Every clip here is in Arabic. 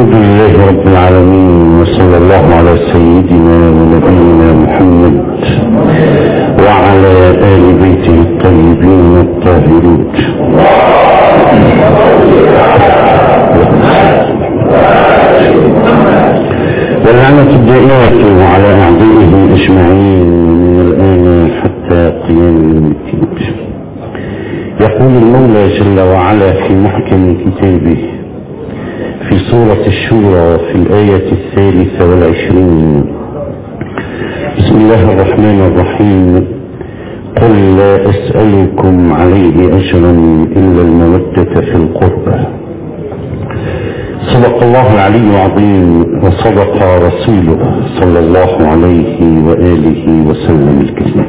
الحمد لله رب العالمين، وصلى الله على سيدنا ونبينا محمد وعلى آل بيته الطيبين الطاهرين. واللعنة الدائمة على أعدائه أجمعين من الآن حتى قيام يوم الدين. يقول المولى جل وعلا في محكم كتابه في سورة الشورى في الآية 23: بسم الله الرحمن الرحيم: قل لا أسألكم عليه أجرا إلا المودة في القربى. صدق الله العلي العظيم، وصدق رسوله صلى الله عليه وآله وسلم الكريم.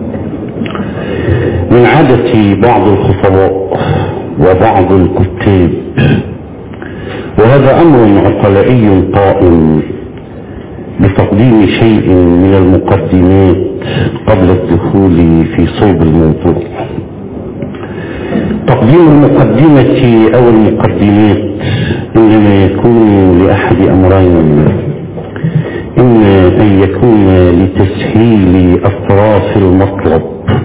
من عادة بعض الخطباء وبعض الكتاب، وهذا أمر عقلائي قائم، بتقديم شيء من المقدمات قبل الدخول في صلب الموضوع. تقديم المقدمة أو المقدمات إنما يكون لأحد أمرين: إما أن يكون لتسهيل أطراف المطلب،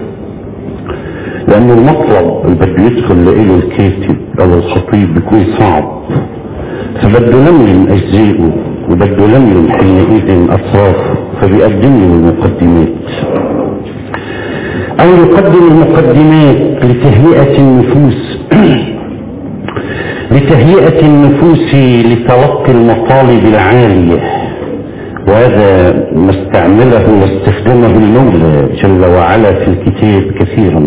لأن المطلب اللي بده يدخل له الكاتب أو الخطيب بيكون صعب، فبده لملم أجزائه وبده لملم حينئذ أطرافه، فبيقدم له المقدمات. أو يقدم المقدمات لتهيئة النفوس لتلقي المطالب العالية، وهذا ما استعمله واستخدمه المولى جل وعلا في الكتاب كثيرا.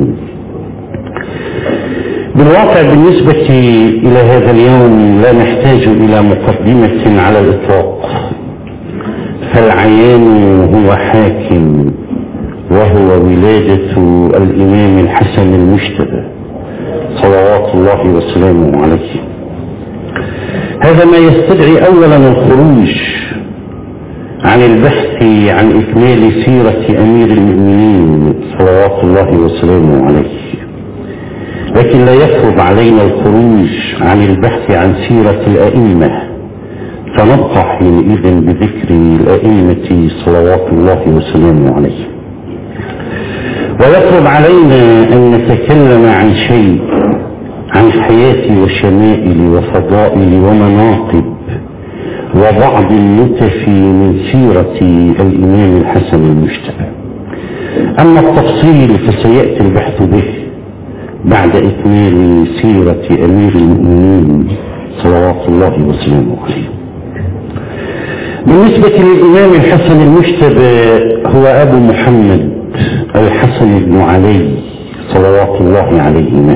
بالواقع بالنسبة إلى هذا اليوم لا نحتاج إلى مقدمة على الإطلاق، فالعيان هو حاكم، وهو ولادة الإمام الحسن المجتبى صلوات الله وسلامه عليه. هذا ما يستدعي أولا الخروج عن البحث عن إكمال سيرة أمير المؤمنين صلوات الله وسلامه عليه، لكن لا يفرض علينا الخروج عن البحث عن سيرة الأئمة، فنبقى حينئذ بذكر الأئمة صلوات الله وسلامه عليه. ويفرض علينا أن نتكلم عن شيء عن حياة وشمائل وفضائل ومناقب وبعض النتف من سيرة الإمام الحسن المجتبى. أما التفصيل فسيأتي البحث به بعد إكمال سيرة أمير المؤمنين صلوات الله وسلامه عليه. بالنسبة للإمام الحسن المجتبى، هو أبو محمد الحسن بن علي صلوات الله عليهما،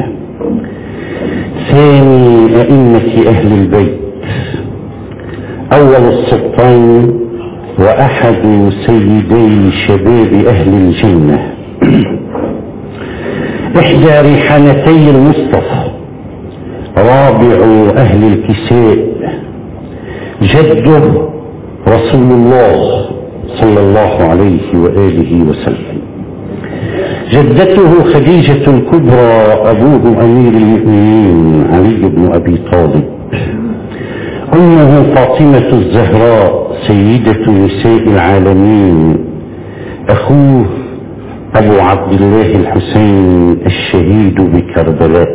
ثاني أئمة أهل البيت، أول السلطان، وأحد سيدي شباب أهل الجنة، إحدى ريحانتي المصطفى، رابع أهل الكساء، جده رسول الله صلى الله عليه وآله وسلم، جدته خديجة الكبرى، أبوه أمير المؤمنين علي بن أبي طالب، أمه فاطمة الزهراء سيدة نساء العالمين، أخوه أبو عبد الله الحسين الشهيد بكربلاء.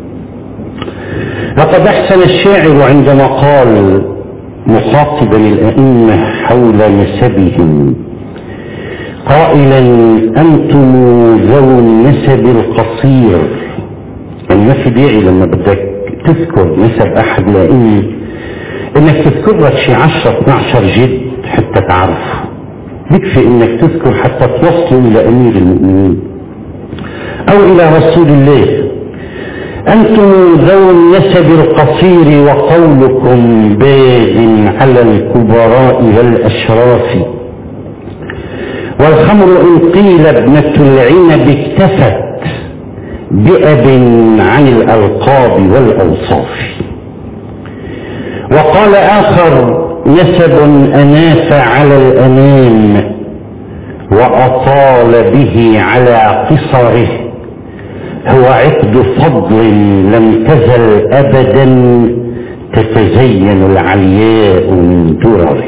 لقد أحسن الشاعر عندما قال مخاطبا الأئمة حول نسبهم قائلا: أنتم ذو النسب القصير. يعني ما في داعي لما بدك تذكر نسب أحد الأئمة إنك تذكر لك شي 10-12 جد حتى تعرف، يكفي إنك تذكر حتى توصلوا إلى أمير المؤمنين أو إلى رسول الله. أنتم ذو النسب القصير وقولكم باد على الكبراء والأشراف، والخمر إن قيل ابنة العنب اكتفت بأب عن الألقاب والأوصاف. وقال آخر: نسب أناف على الأنام وأطال به على قصره، هو عقد فضل لم تزل أبدا تتزين العلياء من درره.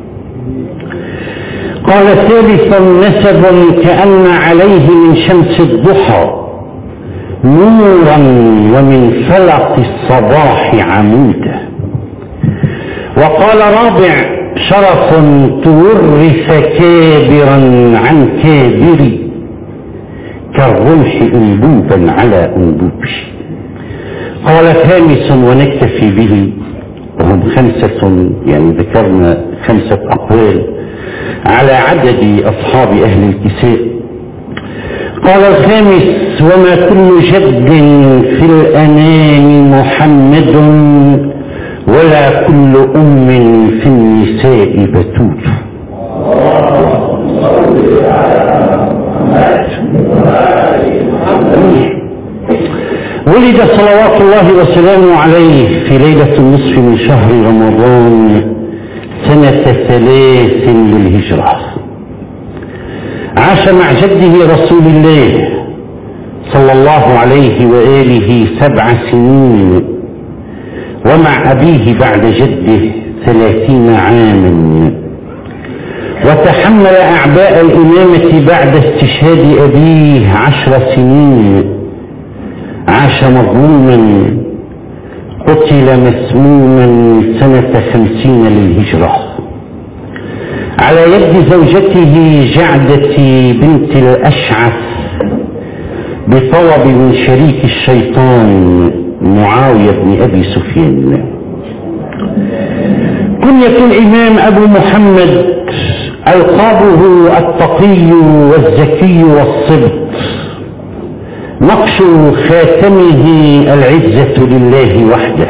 قال ثالثا نسب كأن عليه من شمس الضحى نورا ومن فلق الصباح عمودا. وقال رابع شرف تورث كابرا عن كابر كالرمح انبوبا على انبوب. قال خامس ونكتفي به، وهم 5، يعني ذكرنا 5 أقوال على عدد أصحاب أهل الكساء. قال الخامس وما كل جد في الأنام محمد ولا كل أم في النساء بتول. ولد صلوات الله وسلامه عليه في ليلة النصف من شهر رمضان سنة 3 للهجرة. عاش مع جده رسول الله صلى الله عليه وآله 7 سنين، ومع أبيه بعد جده 30 عاما، وتحمل أعباء الإمامة بعد استشهاد أبيه 10 سنين. عاش مظلوما، قتل مسموما سنة 50 للهجرة على يد زوجته جعدة بنت الأشعث بطلب من شريك الشيطان معاوية بن أبي سفيان. كنية الإمام أبو محمد، ألقابه التقي والزكي والصبت، نقش خاتمه العزة لله وحده.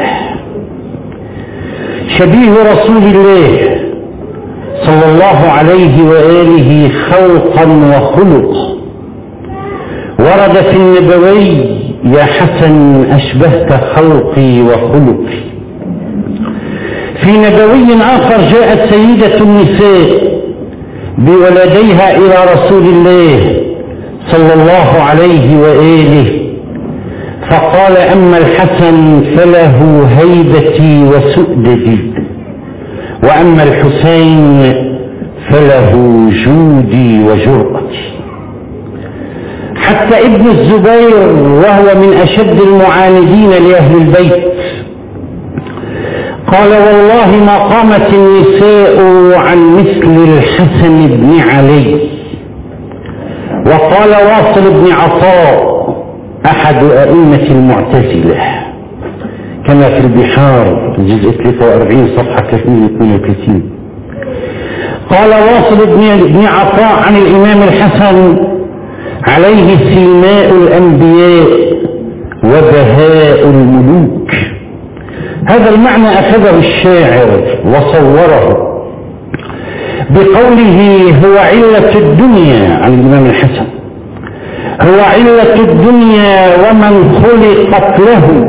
شبيه رسول الله صلى الله عليه وآله خلقا وخلقا. ورد في النبوي يا حسن أشبهت خلقي وخلقي. في نبوي آخر جاءت سيدة النساء بولديها إلى رسول الله صلى الله عليه وآله فقال أما الحسن فله هيبتي وسؤددي، وأما الحسين فله جودي وجرأتي. حتى ابن الزبير وهو من أشد المعاندين لأهل البيت قال والله ما قامت النساء عن مثل الحسن بن علي. وقال واصل بن عطاء أحد أئمة المعتزلة كما في البحار جزء 43 صفحة 332. قال واصل بن عطاء عن الإمام الحسن عليه سيماء الأنبياء وبهاء الملوك. هذا المعنى أخذه الشاعر وصوره بقوله هو علة الدنيا عن الإمام الحسن، هو علة الدنيا ومن خلقت له،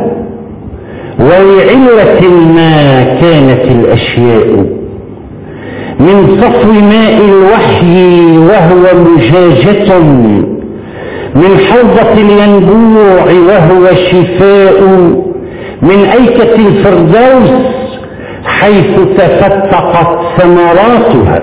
ولعلة ما كانت الأشياء من صفو ماء الوحي وهو مجاجة، من حوضة الينبوع وهو شفاء، من أيكة الفردوس حيث تفتقت ثمراتها،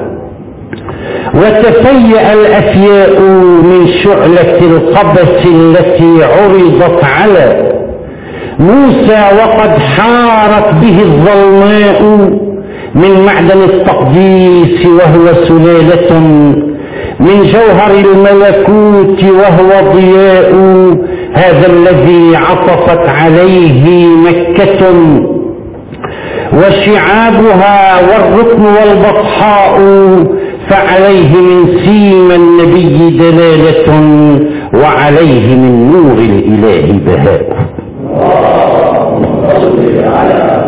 وتفيأ الأفياء من شعلة القبس التي عرضت على موسى وقد حارت به الظلماء، من معدن التقديس وهو سلالة، من جوهر الملكوت وهو ضياء، هذا الذي عطفت عليه مكة وشعابها والركن والبطحاء، فعليه من سيما النبي دلالة، وعليه من نور الإله بهاء. اللهم صل على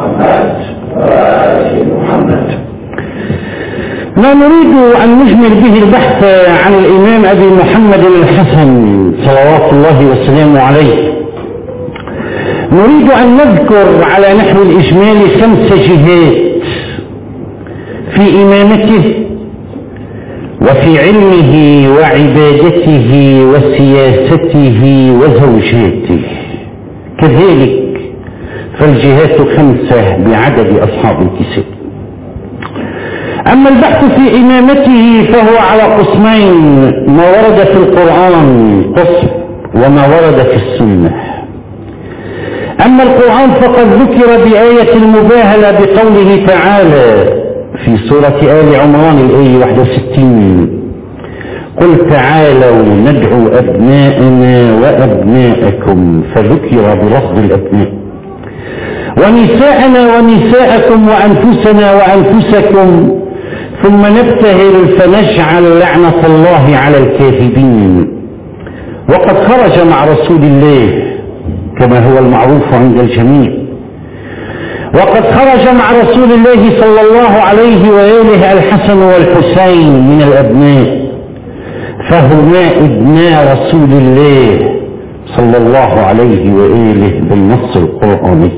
محمد. ما نريد أن نجمل به البحث عن الإمام أبي محمد الحسن صلوات الله وسلامه عليه، نريد أن نذكر على نحو الإجمال 5 جهات في إمامته وفي علمه وعبادته وسياسته وزوجاته، كذلك فالجهات 5 بعدد أصحاب الكساء. أما البحث في إمامته فهو على قسمين: ما ورد في القرآن قسم، وما ورد في السنة. أما القرآن فقد ذكر بآية المباهلة بقوله تعالى في سورة آل عمران الآية 61: قل تعالوا ندعو أبناءنا وأبناءكم، فذكر بلفظ الأبناء، ونساءنا ونساءكم وأنفسنا وأنفسكم، ثم نبتهل فنجعل لعنة الله على الكاذبين. وقد خرج مع رسول الله كما هو المعروف عند الجميع، وقد خرج مع رسول الله صلى الله عليه وآله الحسن والحسين من الأبناء، فهما ابنا رسول الله صلى الله عليه وآله بالنص القرآني.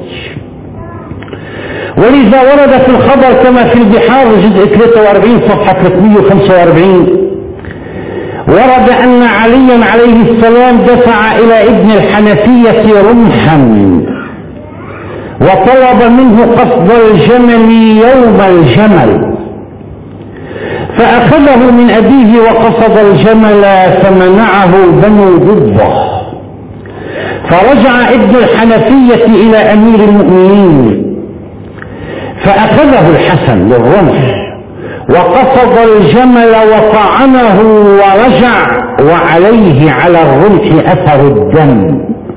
ولذا ورد في الخبر كما في البحار جزء 43 صفحة 345 ورد أن عليا عليه السلام دفع إلى ابن الحنفية رمحا وطلب منه قصد الجمل يوم الجمل، فأخذه من أبيه وقصد الجمل فمنعه بنو ضبة، فرجع ابن الحنفية إلى أمير المؤمنين فأخذه الحسن للرمح وقصد الجمل وطعنه ورجع وعليه على الرمح أثر الدم،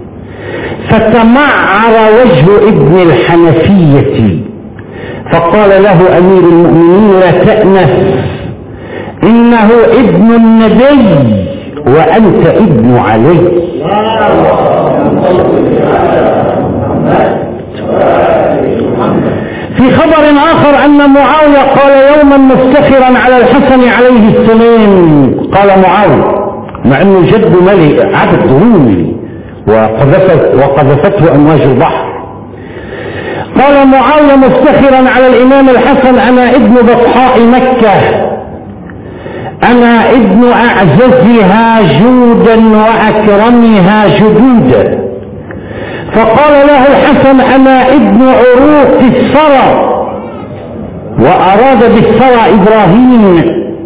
فتمعر وجه ابن الحنفية، فقال له أمير المؤمنين: لا تأنف، إنه ابن النبي وأنت ابن علي. في خبر آخر أن معاوية قال يوما مفتخرا على الحسن عليه السلام، قال معاوية مع أنه جد ملك عبد رومي وقذفته أمواج البحر، قال معاوية مفتخرا على الإمام الحسن: أنا ابن بطحاء مكة، أنا ابن أعززها جودا وأكرمها جدودا. فقال له الحسن: أنا ابن عروق الثرى، وأراد بالثرى إبراهيم،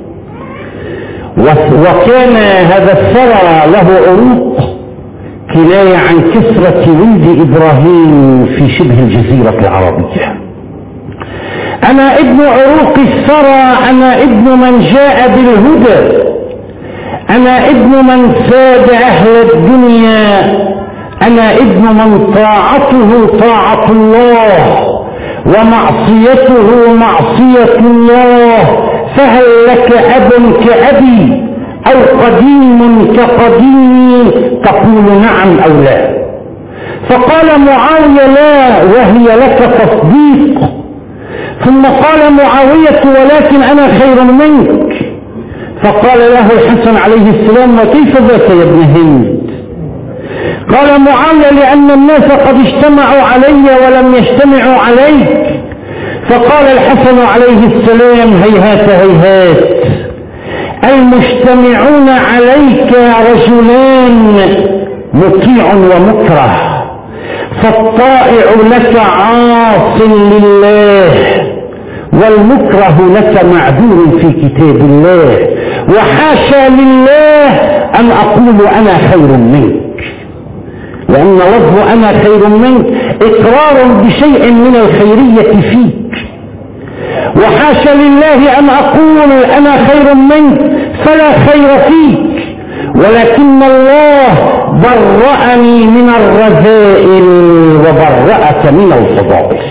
وكان هذا الثرى له عروق كناية عن كثرة ولد إبراهيم في شبه الجزيرة العربية. أنا ابن عروق الثرى، أنا ابن من جاء بالهدى، أنا ابن من ساد أهل الدنيا، أنا ابن من طاعته طاعة الله ومعصيته معصية الله، فهل لك أب كأبي أو قديم كقديمي؟ تقول نعم أو لا. فقال معاوية: لا، وهي لك تصديق. ثم قال معاوية: ولكن أنا خير منك. فقال له الحسن عليه السلام: وكيف ذاك يا ابن هند؟ قال معاوية: لأن الناس قد اجتمعوا علي ولم يجتمعوا عليك. فقال الحسن عليه السلام: هيهات هيهات، المجتمعون عليك رجلان، مطيع ومكره، فالطائع لك عاص لله، والمكره لك معذور في كتاب الله، وحاشا لله أن أقول أنا خير منك، لأن لفظ أنا خير منك إقرار بشيء من الخيرية فيك، وحاشا لله أن أقول أنا خير منك فلا خير فيك، ولكن الله برأني من الرذائل وبرأك من الفضائل.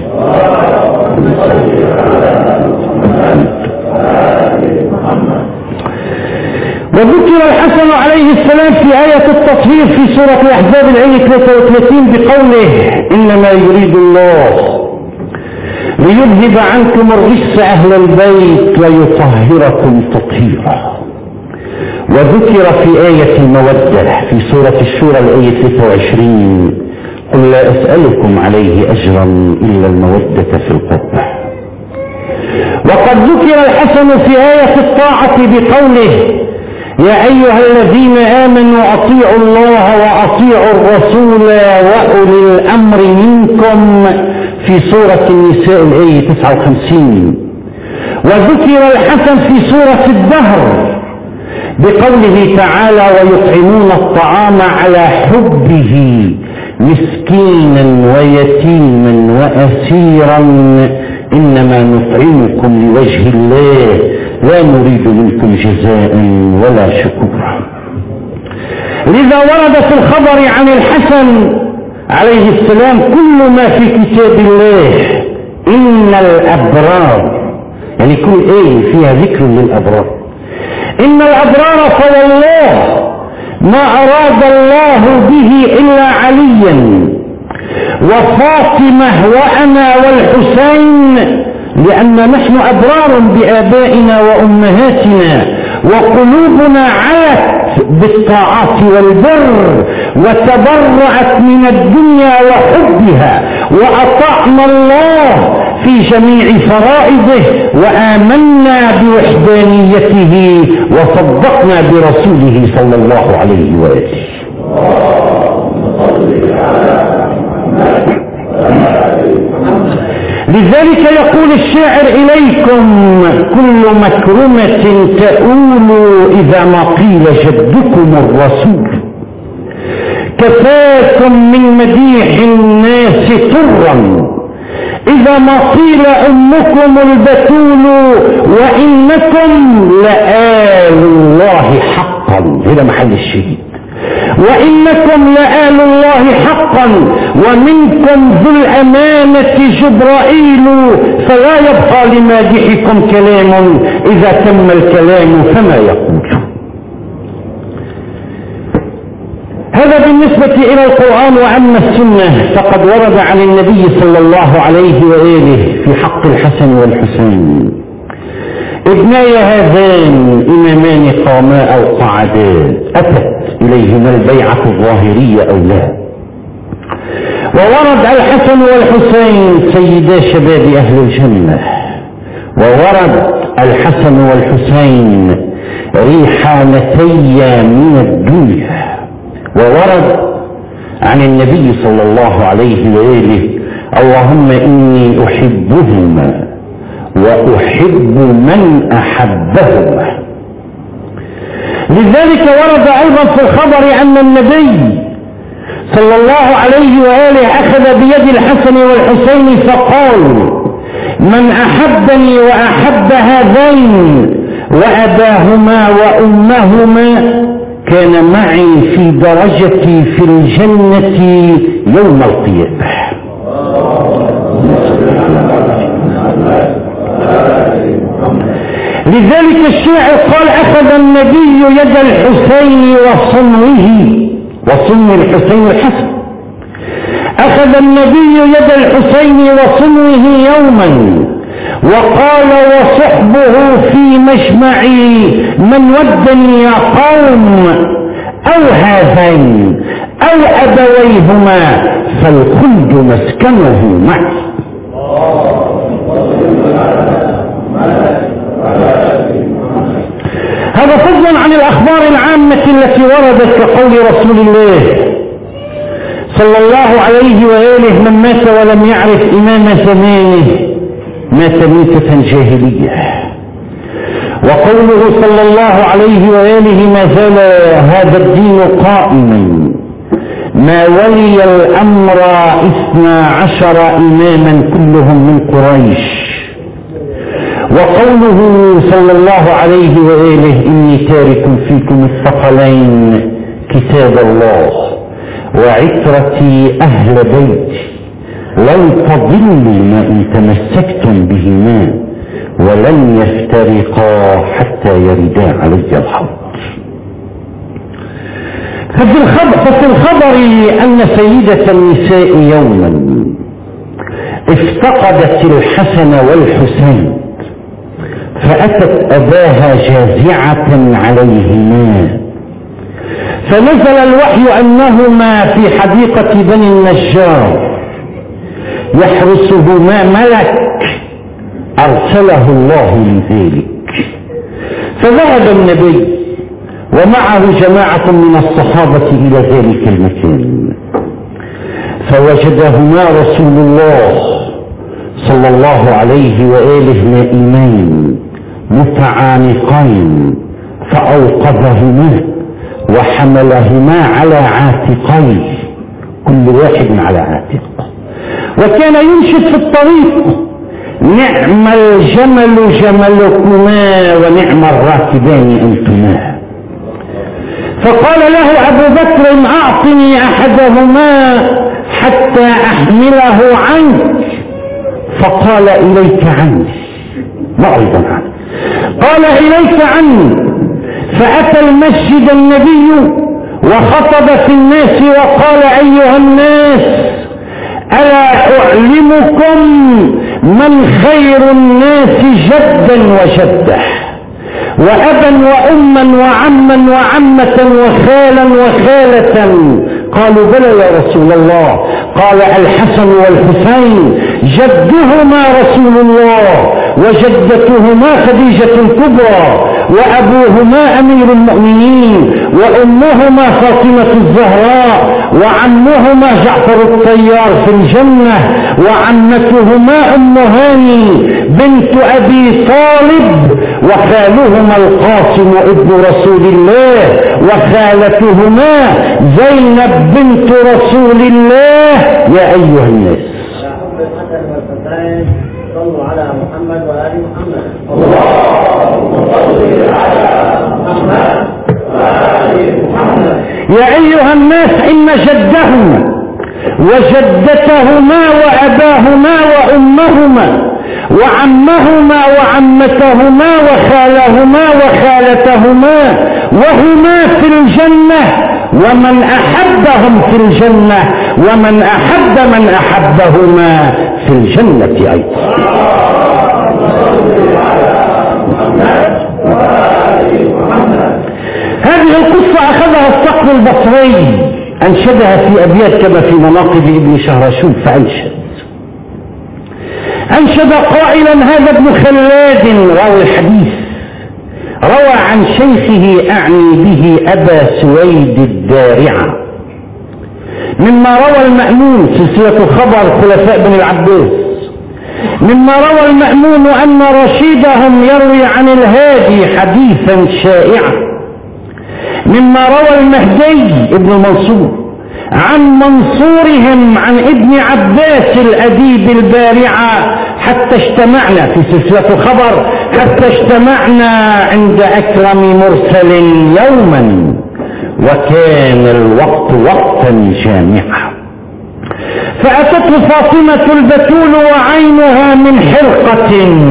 وذكر الحسن عليه السلام في آية التطهير في سورة الأحزاب الآية 33 بقوله: إنما يريد الله ليذهب عنكم الرجس أهل البيت ويطهركم تطهيرا. وذكر في آية المودة في سورة الشورى الآية 23: قل لا أسألكم عليه أجرا إلا المودة في القربى. وقد ذكر الحسن في آية الطاعة بقوله: يا أيها الذين آمنوا أطيعوا الله وأطيعوا الرسول وأولي الأمر منكم في سورة النساء الآية 59. وذكر الحسن في سورة الدهر بقوله تعالى ويطعمون الطعام على حبه مسكينا ويتيما وأسيرا إنما نطعمكم لوجه الله لا نريد منكم جزاء ولا شكورا. لذا ورد في الخبر عن الحسن عليه السلام كل ما في كتاب الله. إن الأبرار، يعني كل آية فيها ذكر للأبرار. إن الأبرار فوالله ما أراد الله به إلا عليا وفاطمة وأنا والحسين، لأن نحن أبرار بآبائنا وأمهاتنا وقلوبنا علت بالطاعات والبر وتبرأت من الدنيا وحبها، وأطعنا الله في جميع فرائضه وآمنا بوحدانيته وصدقنا برسوله صلى الله عليه وآله. لذلك يقول الشاعر إليكم كل مكرمة تؤول إذا ما قيل جدكم الرسول، كفاكم من مديح الناس طرا إذا ما قيل أمكم البتول، وإنكم لآل الله حقا. هذا محل الشهيد. وإنكم لآل الله حقا ومنكم ذو الأمانة جبرائيل، فلا يبقى لمادحكم كلام إذا تم الكلام فما يقول. هذا بالنسبة إلى القرآن. وأما السنة فقد ورد عن النبي صلى الله عليه وآله في حق الحسن والحسين: ابناي هذان إمامان قاما أو قعدا، أتت إليهما البيعة الظاهرية أو لا. وورد الحسن والحسين سيدا شباب أهل الجنة، وورد الحسن والحسين ريحانتي من الدنيا. وورد عن النبي صلى الله عليه وآله: اللهم إني أحبهما وأحب من أحبهما. لذلك ورد أيضا في الخبر أن النبي صلى الله عليه وآله أخذ بيد الحسن والحسين فقال: من أحبني وأحب هذين وأباهما وأمهما كان معي في درجتي في الجنة يوم القيامة. لذلك الشاعر قال: أخذ النبي يد الحسين وصنو الحسين الحسن. أخذ النبي يد الحسين وصنوه يوما وقال: وصحبه في مجمعي من ودني يا قوم، أو هذين أو أبويهما فالخلد مسكنه معي. هذا فضلا عن الأخبار العامة التي وردت كقول رسول الله صلى الله عليه وآله: من مات ولم يعرف إمام زمانه مات ميتة جاهلية. وقوله صلى الله عليه وآله: ما زال هذا الدين قائما ما ولي الأمر 12 إماما كلهم من قريش. وقوله صلى الله عليه وآله: إني تارك فيكم الثقلين كتاب الله وعترتي أهل بيتي لن تضلوا ما إن تمسكتم بهما ولن يفترقا حتى يردا علي الحوض. ففي الخبر أن سيدة النساء يوما افتقدت الحسن والحسين فأتت أباها جازعة عليهما، فنزل الوحي أنهما في حديقة بني النجار يحرسهما ملك أرسله الله لذلك. فذهب النبي ومعه جماعة من الصحابة إلى ذلك المكان، فوجدهما رسول الله صلى الله عليه وآله نائمين متعانقين، فأوقظهما وحملهما على عاتقيه، كل واحد على عاتق، وكان ينشد في الطريق: نعم الجمل جملكما ونعم الراكبان أنتما. فقال له أبو بكر: أعطني أحدهما حتى أحمله عنك. فقال: إليك عني، معرضا عنه. قال: إليك عني. فأتى المسجد النبي وخطب في الناس وقال: أيها الناس، ألا أعلمكم من خير الناس جدا وجده، وأبا وأما وعما وعمة وخالا وخالة؟ قالوا: بلى يا رسول الله. قال: الحسن والحسين جدهما رسول الله، وجدتهما خديجة الكبرى، وأبوهما أمير المؤمنين، وأمهما فاطمة الزهراء، وعمهما جعفر الطيار في الجنة، وعمتهما أم هاني بنت أبي طالب، وخالهما القاسم ابن رسول الله، وخالتهما زينب بنت رسول الله. يا أيها الناس، صلوا على محمد وآل محمد. اللهم صل على محمد وآل محمد. يا أيها الناس، إن جدهما وجدتهما وأباهما وأمهما وعمهما وعمتهما وخالهما وخالتهما وهما في الجنة، ومن أحبهم في الجنة، ومن أحب من أحبهما في الجنة أيضا. هذه القصة أخذها الصقر البصري، أنشدها في أبيات كما في مناقب ابن شهرشوب، أنشد قائلا: هذا ابن خلاد راوي الحديث روى عن شيخه، أعني به أبا سويد الدارعة، مما روى المأمون سلسلة خبر خلفاء بن العباس، مما روى المأمون أن رشيدهم يروي عن الهادي حديثا شائعا، مما روى المهدي ابن منصور عن منصورهم عن ابن عباس الأديب البارعة، حتى اجتمعنا في سلسلة خبر، حتى اجتمعنا عند أكرم مرسل يوما، وكان الوقت وقتا جامعا. فأتته فاطمة البتول وعينها من حرقة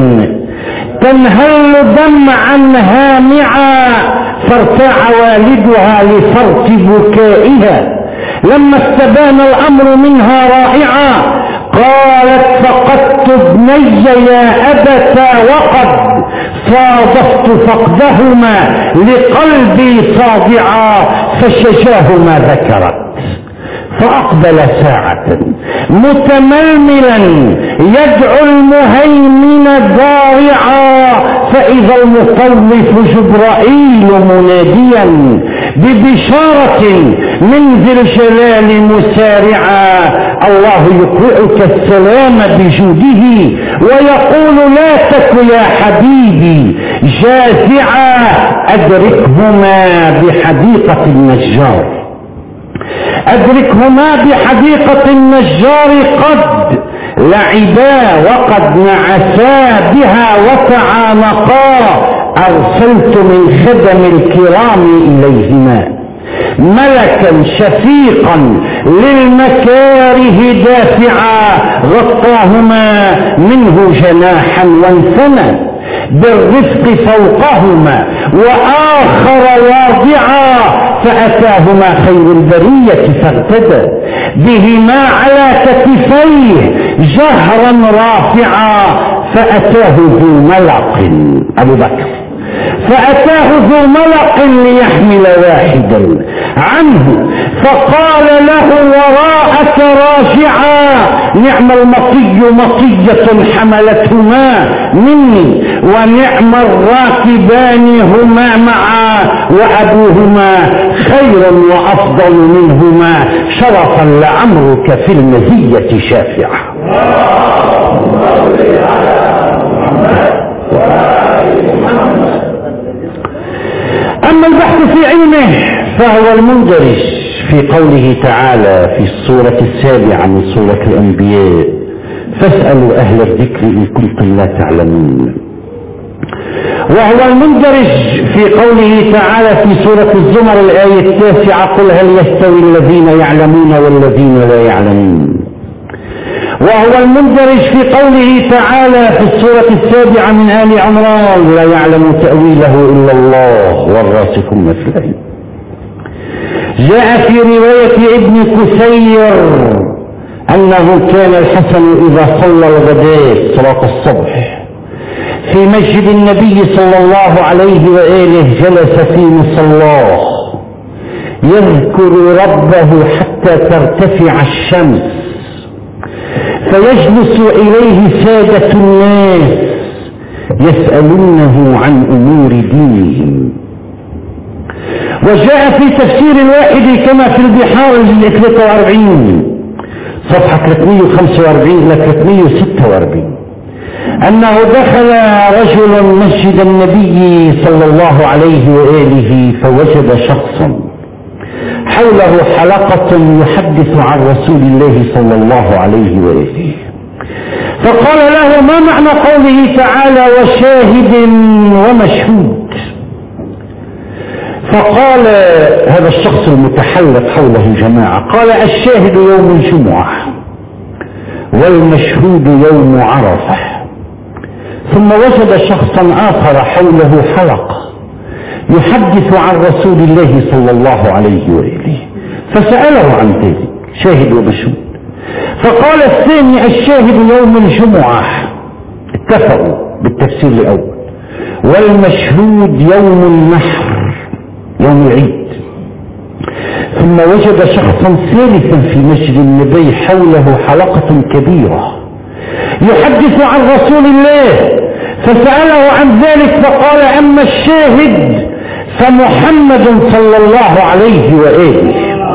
تنهل دمعا هامعا، فارتاع والدها لفرط بكائها لما استبان الأمر منها رائعا. قالت: فقدت ابني يا أبتا، وقد صادفت فقدهما لقلبي صادعا، فشجاه ما ذكرت. فأقبل ساعة متململا يدعو المهيمن ضارعا، فإذا المطوف جبرائيل مناديا ببشارة من ذي الجلال مسارعا: الله يقرئك السلام بجوده ويقول لا تك يا حبيبي جازعا، أدركهما بحديقة النجار، أدركهما بحديقة النجار، قد لعبا وقد نعسا بها وتعانقا، أرسلت من خدم الكرام إليهما ملكا شفيقا للمكاره دافعا، غطاهما منه جناحا وانثنى بالرفق فوقهما، وآخر واضعا، فأتاهما خير البرية فاغتدى بهما على كتفيه جهرا رافعا، فأتاه ذو ملق أبو بكر فأتاه ذو ملق ليحمل واحدا عنه فقال له وراءك راجعا نعم المطي مطية حملتهما مني ونعم الراكبان هما معا وأبوهما خير وأفضل منهما شرفا لعمرك في المزية شافعا. أما البحث في علمه فهو المندرج في قوله تعالى في السورة 7 من سورة الأنبياء فاسألوا أهل الذكر إن كنتم لا تعلمون، وهو المندرج في قوله تعالى في سورة الزمر الآية 9 قل هل يستوي الذين يعلمون والذين لا يعلمون، وهو المندرج في قوله تعالى في السورة 7 من آل عمران لا يعلم تأويله إلا الله والراسخون في العلم. جاء في رواية ابن كثير أنه كان الحسن إذا صلى الغداء صلاة الصبح في مسجد النبي صلى الله عليه وآله جلس في مصلاه يذكر ربه حتى ترتفع الشمس فيجلس إليه سادة الناس يسألونه عن أمور دينهم. وجاء في تفسير الواحد كما في البحار 43 صفحة 345 إلى 346 أنه دخل رجل مسجد النبي صلى الله عليه وآله فوجد شخصا حوله حلقة يحدث عن رسول الله صلى الله عليه وآله فقال له ما معنى قوله تعالى وشاهد ومشهود؟ فقال هذا الشخص المتحلق حوله جماعة قال الشاهد يوم الجمعة والمشهود يوم عرفة. ثم وجد شخصا آخر حوله حلقة يحدث عن رسول الله صلى الله عليه وآله فسأله عن ذلك شاهد ومشهود فقال الثاني الشاهد يوم الجمعة اتفقوا بالتفسير الأول والمشهود يوم النحر يوم العيد. ثم وجد شخصا ثالثا في مسجد النبي حوله حلقة كبيرة يحدث عن رسول الله فسأله عن ذلك فقال أما الشاهد فمحمد صلى الله عليه وآله.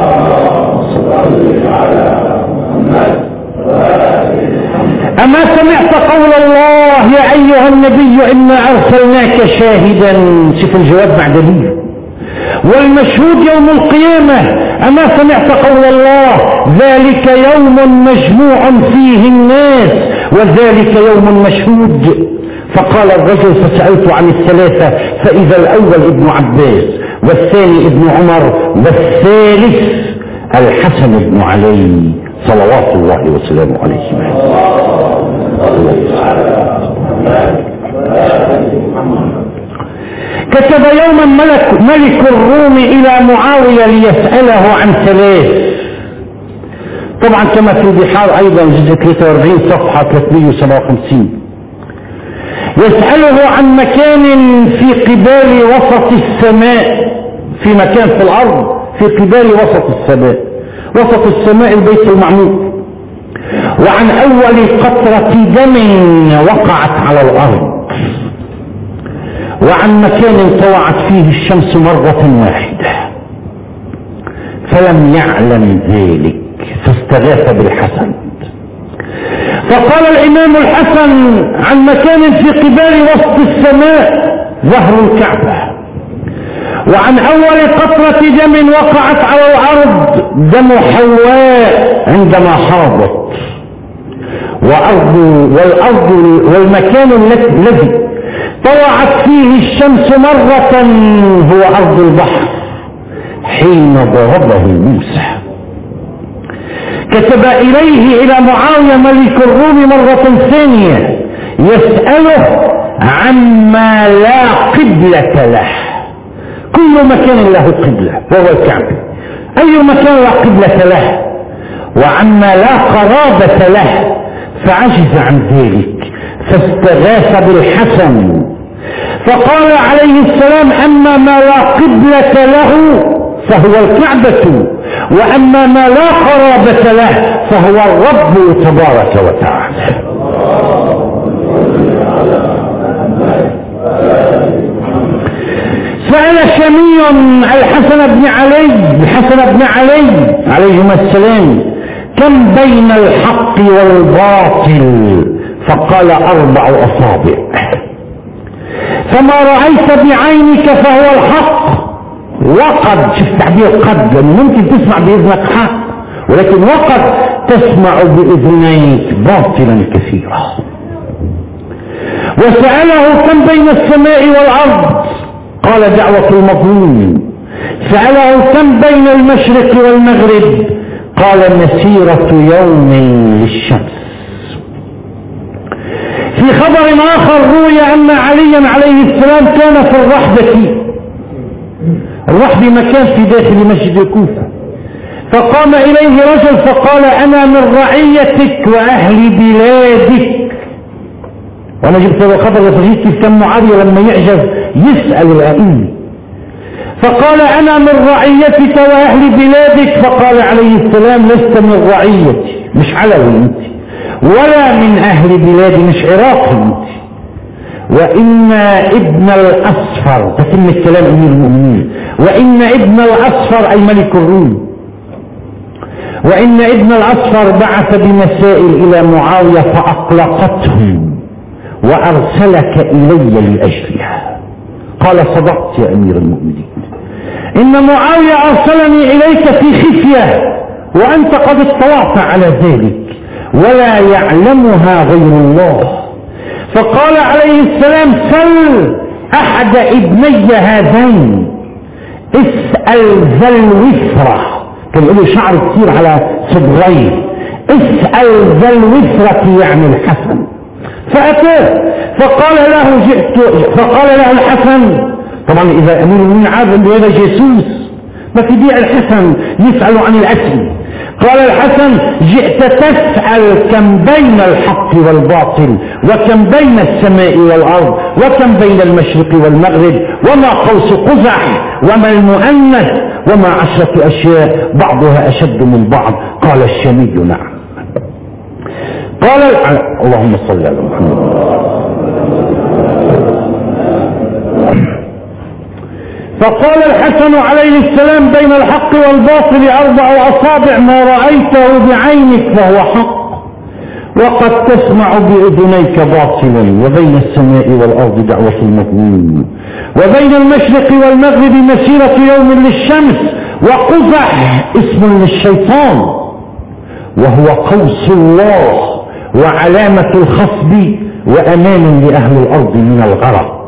أما سمعت قول الله يا أيها النبي إنا أرسلناك شاهدا شوف الجواب مع دليل والمشهود يوم القيامة أما سمعت قول الله ذلك يوم مجموع فيه الناس وذلك يوم مشهود. فقال الرجل فسألت عن الثلاثة فإذا الأول ابن عباس والثاني ابن عمر والثالث الحسن بن علي صلوات الله وسلامه عليه. كتب يوما ملك الروم إلى معاوية ليسأله عن ثلاث طبعا كما في البحار أيضا جزء 43 صفحة 357 يسأله عن مكان في قبال وسط السماء في مكان في الأرض في قبال وسط السماء وسط السماء البيت المعمور وعن أول قطرة دم وقعت على الأرض وعن مكان طلعت فيه الشمس مرة واحدة فلم يعلم ذلك فاستغاث بالحسن فقال الإمام الحسن عن مكان في قبال وسط السماء ظهر الكعبة وعن أول قطرة دم وقعت على الأرض دم حواء عندما حاضت والأرض والمكان الذي طلعت فيه الشمس مرة هو أرض البحر حين ضربه موسى. كتب إليه إلى معاوية ملك الروم مرة ثانية يسأله عما لا قبلة له كل مكان له قبلة وهو الكعبة أي مكان لا قبلة له وعما لا قرابة له فعجز عن ذلك فاستغاث بالحسن فقال عليه السلام: أما ما لا قبلة له فهو الكعبة، وأما ما لا قرابة له فهو الرب تبارك وتعالى. سأل شمي الحسن بن علي عليهما السلام: كم بين الحق والباطل؟ فقال: 4 أصابع. فما رأيت بعينك فهو الحق، وقد، شوف تعبير قد، لأن ممكن تسمع بإذنك حق، ولكن وقد تسمع بإذنيك باطلا كثيرا. وسأله: كم بين السماء والأرض؟ قال: دعوة المظلوم. سأله: كم بين المشرق والمغرب؟ قال: مسيرة يوم للشمس. في خبر آخر روي أن عليا عليه السلام كان في الرحب مكان في داخل مسجد الكوفة، فقام إليه رجل فقال: أنا من رعيتك وأهل بلادك. وأنا جبت هذا الخبر لتجيب كيف كان معاوية لما يعجز يسأل الأئمة، فقال: أنا من رعيتك وأهل بلادك. فقال عليه السلام: لست من رعيتي، مش علوي أنت، ولا من أهل بلادي، مش عراقي أنت. وإن ابن الأصفر، تتم الكلام أمير المؤمنين، وإن ابن الأصفر أي ملك الروم، وإن ابن الأصفر بعث بمسائل إلى معاوية فأقلقتهم وأرسلك إلي لأجلها. قال: صدقت يا أمير المؤمنين، إن معاوية أرسلني إليك في خفية، وأنت قد اطلعت على ذلك، ولا يعلمها غير الله. فقال عليه السلام: سل أحد ابني هذين، اسأل ذا الوفرة، كان له شعر كثير على صدغيه، اسأل ذا الوفرة يعني الحسن. فأتاه فقال له الحسن، طبعا إذا أمير المؤمنين عارف أنه هذا جاسوس ما في داعي الحسن يسأل عن الأسل. قال الحسن: جئت تسأل كم بين الحق والباطل، وكم بين السماء والأرض، وكم بين المشرق والمغرب، وما قوس قزح، وما المؤنث، وما 10 أشياء بعضها أشد من بعض. قال الشامي: نعم. قال اللهم صل على محمد. فقال الحسن عليه السلام: بين الحق والباطل 4 أصابع، ما رأيته بعينك فهو حق، وقد تسمع بأذنيك باطلا، وبين السماء والأرض دعوة المظلوم، وبين المشرق والمغرب مسيرة يوم للشمس، وقزح اسم للشيطان، وهو قوس الله وعلامة الخصب، وأمان لأهل الأرض من الغرق.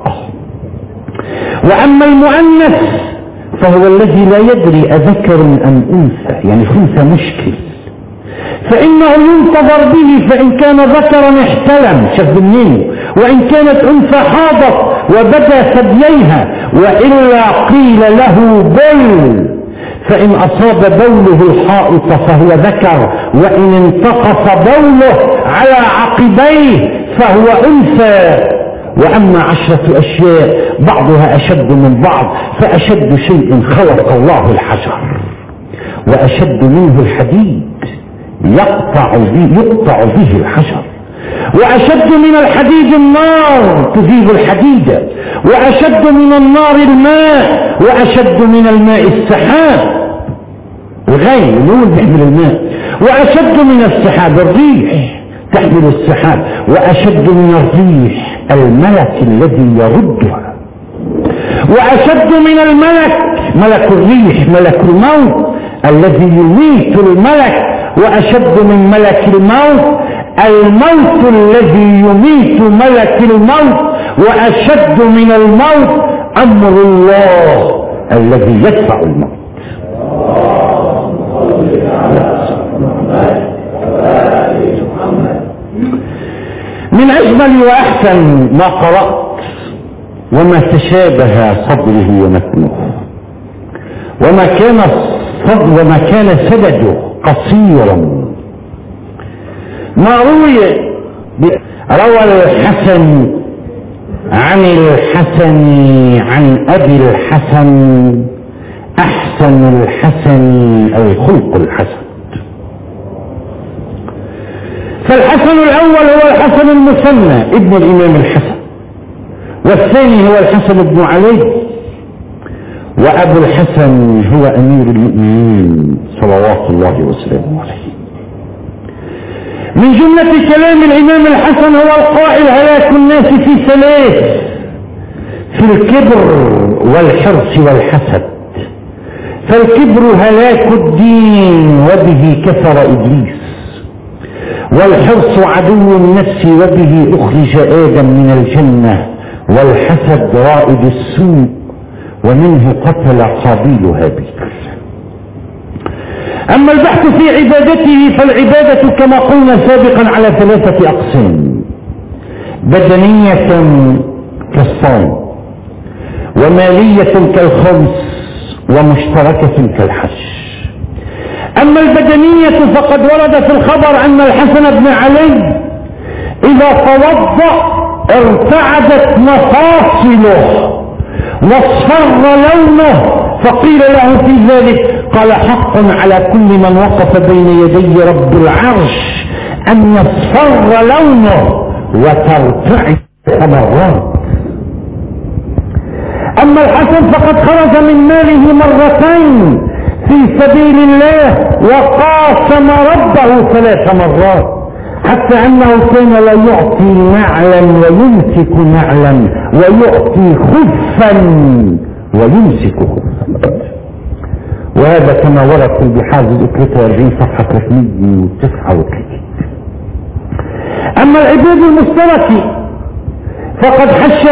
وأما المؤنث فهو الذي لا يدري أذكر أم أنثى، يعني الأنثى مشكل، فإنه ينتظر به، فإن كان ذكرا احتلم شف منه، وإن كانت أنثى حاضت وبدا ثدييها، وإلا قيل له بل، فإن أصاب بوله الحائط فهو ذكر، وإن انتقص بوله على عقبيه فهو أنثى. وأما 10 أشياء بعضها أشد من بعض، فأشد شيء خلق الله الحجر، وأشد منه الحديد يقطع به الحجر، وأشد من الحديد النار تذيب الحديد، وأشد من النار الماء، وأشد من الماء السحاب، الغيم اللي هو بيحمل الماء، وأشد من السحاب الريح تحمل السحاب، وأشد من الريح الملك الذي يردها، وأشد من الملك ملك الريح ملك الموت الذي يميت الملك، وأشد من ملك الموت الموت الذي يميت ملك الموت، وأشد من الموت أمر الله الذي يدفع الموت. من أجمل وأحسن ما قرأت وما تشابه صدره ومتنه، وما كان سدده قصيرا، ما روى الحسن عن الحسن عن أبي الحسن أحسن الحسن أو الخلق الحسن. فالحسن الأول هو الحسن المثنى ابن الإمام الحسن، والثاني هو الحسن بن علي، وأبو الحسن هو أمير المؤمنين صلوات الله وسلامه عليه. من جملة كلام الإمام الحسن هو القائل: هلاك الناس في ثلاث، في الكبر والحرص والحسد. فالكبر هلاك الدين وبه كفر إبليس، والحرص عدو النفس وبه أخرج آدم من الجنة، والحسد رائد السوء ومنه قتل قابيل هابيل. أما البحث في عبادته فالعبادة كما قلنا سابقا على ثلاثة أقسام: بدنية كالصوم، ومالية كالخمس، ومشتركة كالحج. أما البدنية فقد ورد في الخبر أن الحسن بن علي إذا توضأ ارتعدت مفاصله واصفر لونه، فقيل له في ذلك قال: حق على كل من وقف بين يدي رب العرش أن يصفر لونه وترتعد مرات. أما الحسن فقد خرج من ماله مرتين في سبيل الله وقاسم ربه 3 مرات، حتى أنه كان لا يعطي نعلا ويمسك نعلا، ويعطي خفا ويمسك خفا. وهذا كما ورد في البحار 43 صفحة 339. أما العباد المشترك فقد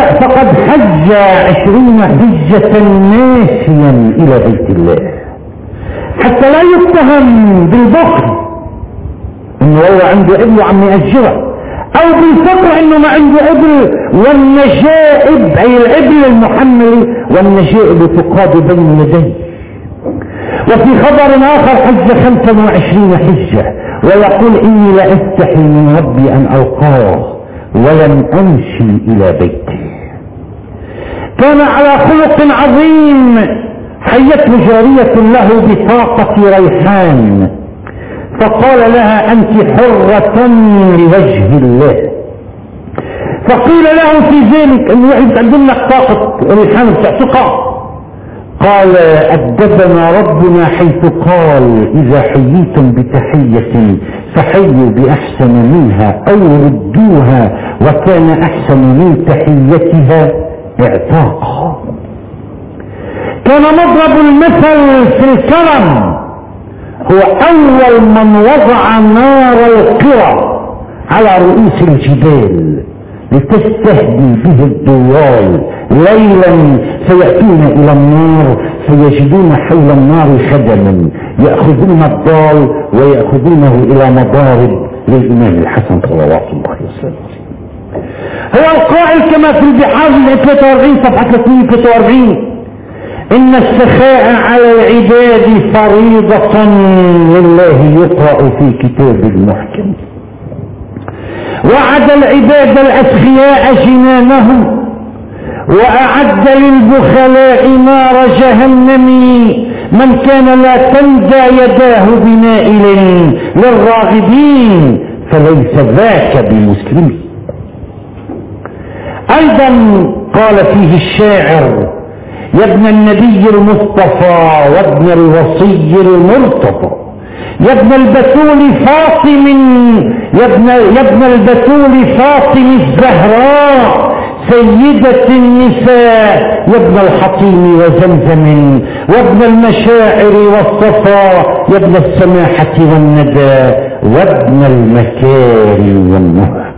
حج 20 حجة ماشيا إلى بيت الله، حتى لا يتهم بالبخل انه هو عنده ابن وعم يأجره، او بالفقر انه ما عنده ابن، والنجائب اي الابن المحمل والنجائب تقاد بين يديه. وفي خبر اخر حج 25 حجة، ويقول: اني لا استحي من ربي ان القاه ولم امشي الى بيته. كان على خلق عظيم. حيته جارية له بطاقة ريحان، فقال لها: أنت حرة لوجه الله. فقيل له في ذلك أنه يقدم لك طاقة ريحان تعتقى. قال: أدبنا ربنا حيث قال: إذا حييتم بتحية فحيوا بأحسن منها أو ردوها، وكان أحسن من تحيتها اعتاقا. كان مضرب المثل في الكرم، هو أول من وضع نار القرى على رؤوس الجبال لتستهدي به الدوال. ليلا فيأتون إلى النار فيجدون حول النار خدما يأخذون الضال ويأخذونه إلى مضارب للإمام الحسن صلوات الله وسلامه. هو القائل كما في البحار 43 صفحة 343: إن السخاء على العباد فريضة لله يقرأ في كتاب المحكم، وعد العباد الأسخياء جنانهم، وأعد للبخلاء نار جهنم. من كان لا تندى يداه بنائل للراغبين فليس ذاك بمسلم. أيضا قال فيه الشاعر: يا ابن النبي المصطفى وابن الوصي المرتضى، يا ابن البتول فاطم، يا ابن البتول فاطم الزهراء سيدة النساء، يا ابن الحطيم وزمزم، وابن المشاعر والصفا، يا ابن السماحة والندى، وابن المكارم والنهى.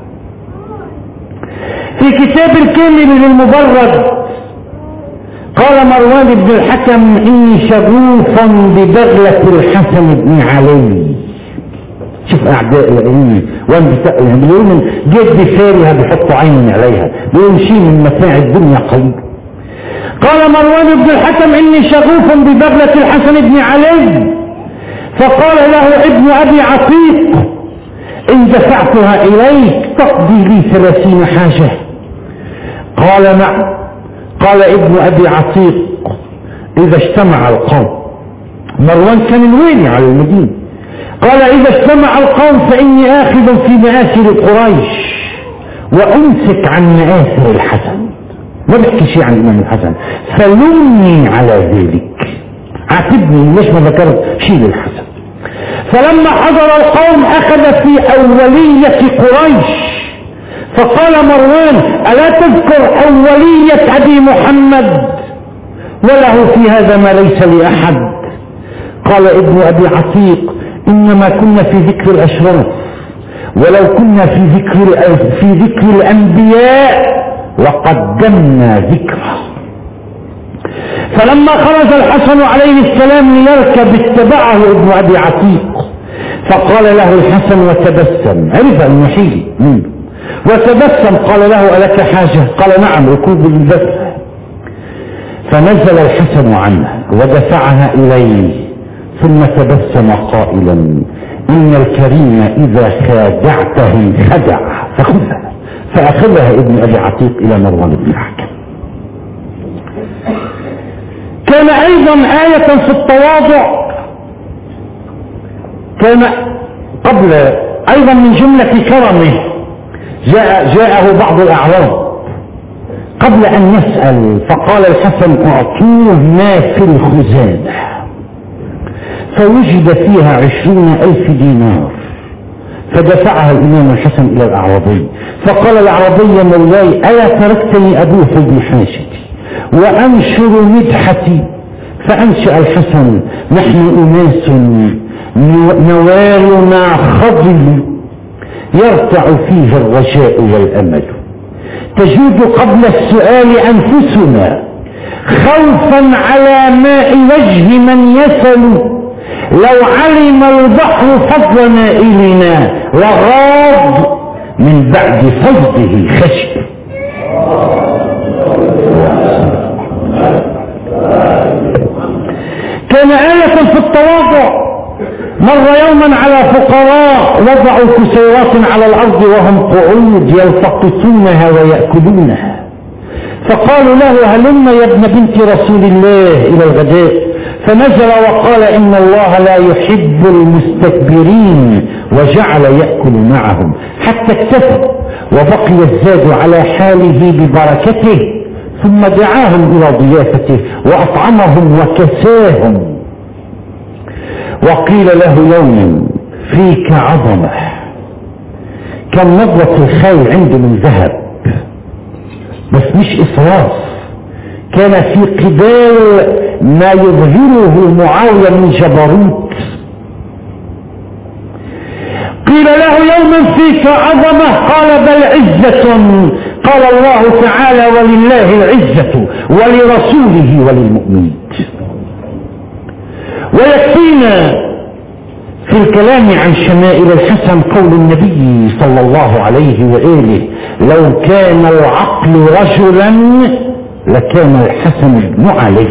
في كتاب الكامل للمبرد قال مروان بن الحكم: إني شغوف ببغلة الحسن بن علي. شوف أعداء العلم وان بيقولوا من جد فارها بيحطوا عين عليها، بيقولوا شيء من متاع الدنيا قليل. قال مروان بن الحكم: إني شغوف ببغلة الحسن بن علي. فقال له ابن أبي عتيق: إن دفعتها إليك تقضي لي 30 حاجة. قال نعم. قال ابن ابي عتيق اذا اجتمع القوم، مروان كان الويني على المدينة، قال اذا اجتمع القوم فاني اخذ في مآثر قريش وامسك عن مآثر الحسن، ما بحكي شيء عن الامام الحسن، فلمني على ذلك، عاتبني ليش ما ذكرت شيء للحسن. فلما حضر القوم اخذ في اولية قريش، فقال مروان الا تذكر اولية ابي محمد وله في هذا ما ليس لاحد. قال ابن ابي عتيق انما كنا في ذكر الاشراف، ولو كنا في ذكر الانبياء وقدمنا ذكره. فلما خرج الحسن عليه السلام ليركب اتبعه ابن ابي عتيق، فقال له الحسن وتبسم، عرف انه حيلي منه وتبسم، قال له الك حاجه؟ قال نعم، ركوب البث. فنزل الحسن عنه ودفعها اليه، ثم تبسم قائلا ان الكريم اذا خادعته خدع فخذها. فاخذها ابن ابي عتيق الى مروان بن الحكم. كان ايضا آية في التواضع، كان قبل ايضا من جملة كرمه جاءه بعض الاعراب قبل ان يسأل، فقال الحسن اعطوه ما في الخزانة، فوجد فيها 20,000 دينار، فدفعها الامام الحسن الى الاعرابي، فقال الاعرابي يا مولاي الا تركتني ابوح بحاجتي وانشر مدحتي؟ فانشأ الحسن نحن اناس نوالنا خضل يرتع فيه الرجاء والامل، تجود قبل السؤال انفسنا خوفا على ماء وجه من يسل، لو علم البحر فضل نائلنا لغاض من بعد فضله خشب. كان آية في التواضع. مر يوما على فقراء وضعوا كسيرات على الأرض وهم قعود يلتقطونها ويأكلونها، فقالوا له هلم يا ابن بنت رسول الله إلى الغداء، فنزل وقال إن الله لا يحب المستكبرين، وجعل يأكل معهم حتى اكتفى وبقي الزاد على حاله ببركته، ثم دعاهم إلى ضيافته وأطعمهم وكساهم. وقيل له يوم فيك عظمة، كان نظرة الخيل عنده من ذهب، بس مش إسراف، كان في قبال ما يظهره معاوية من جبروت. قيل له يوم فيك عظمة، قال بل عزة، قال الله تعالى ولله العزة ولرسوله وللمؤمنين. ويكفينا في الكلام عن شمائل الحسن قول النبي صلى الله عليه وآله لو كان العقل رجلا لكان الحسن ابن علي.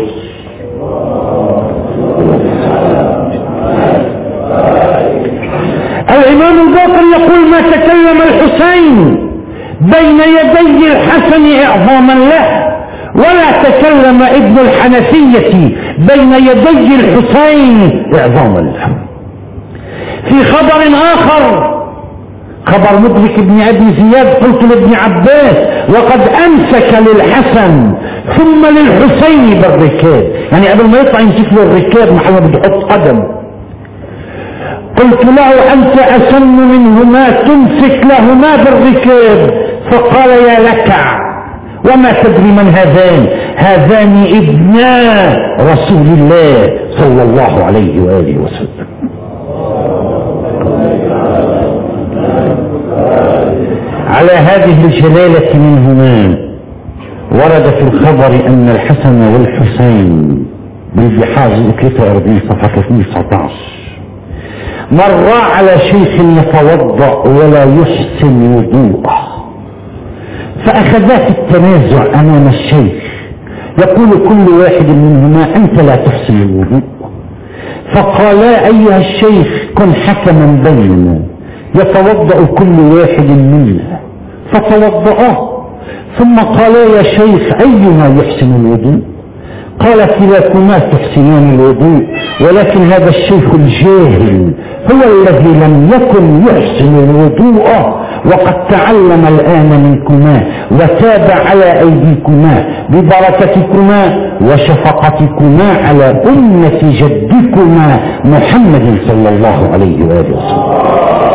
الإمام الباقر يقول ما تكلم الحسين بين يدي الحسن إعظاما له، ولا تكلم ابن الحنفية بين يدي الحسين إعظاما له. في خبر آخر، خبر مدرك ابن أبي زياد، قلت لابن عباس وقد أمسك للحسن ثم للحسين بالركاب، يعني قبل ما يطلع يمسك له الركاب محل ما بده يحط قدم. قلت له أنت أسن منهما تمسك لهما بالركاب، فقال يا لكع وما تدري من هذان؟ هذان ابنا رسول الله صلى الله عليه وآله وسلم. على هذه الجلالة منهما ورد في الخبر أن الحسن والحسين بالبحاج الكتاب 40 صفحة 319 مر على شيخ يتوضأ ولا يحسن وضوءه، فأخذا في التنازع أمام الشيخ، يقول كل واحد منهما أنت لا تحسن الوضوء، فقالا أيها الشيخ كن حكما بيننا، يتوضأ كل واحد منا، فتوضأ، ثم قال يا شيخ أيما يحسن الوضوء؟ قال كلاكما تحسنان الوضوء، ولكن هذا الشيخ الجاهل هو الذي لم يكن يحسن الوضوء وقد تعلم الآن منكما وتاب على أيديكما ببركتكما وشفقتكما على أمة جدكما محمد صلى الله عليه وآله وسلم.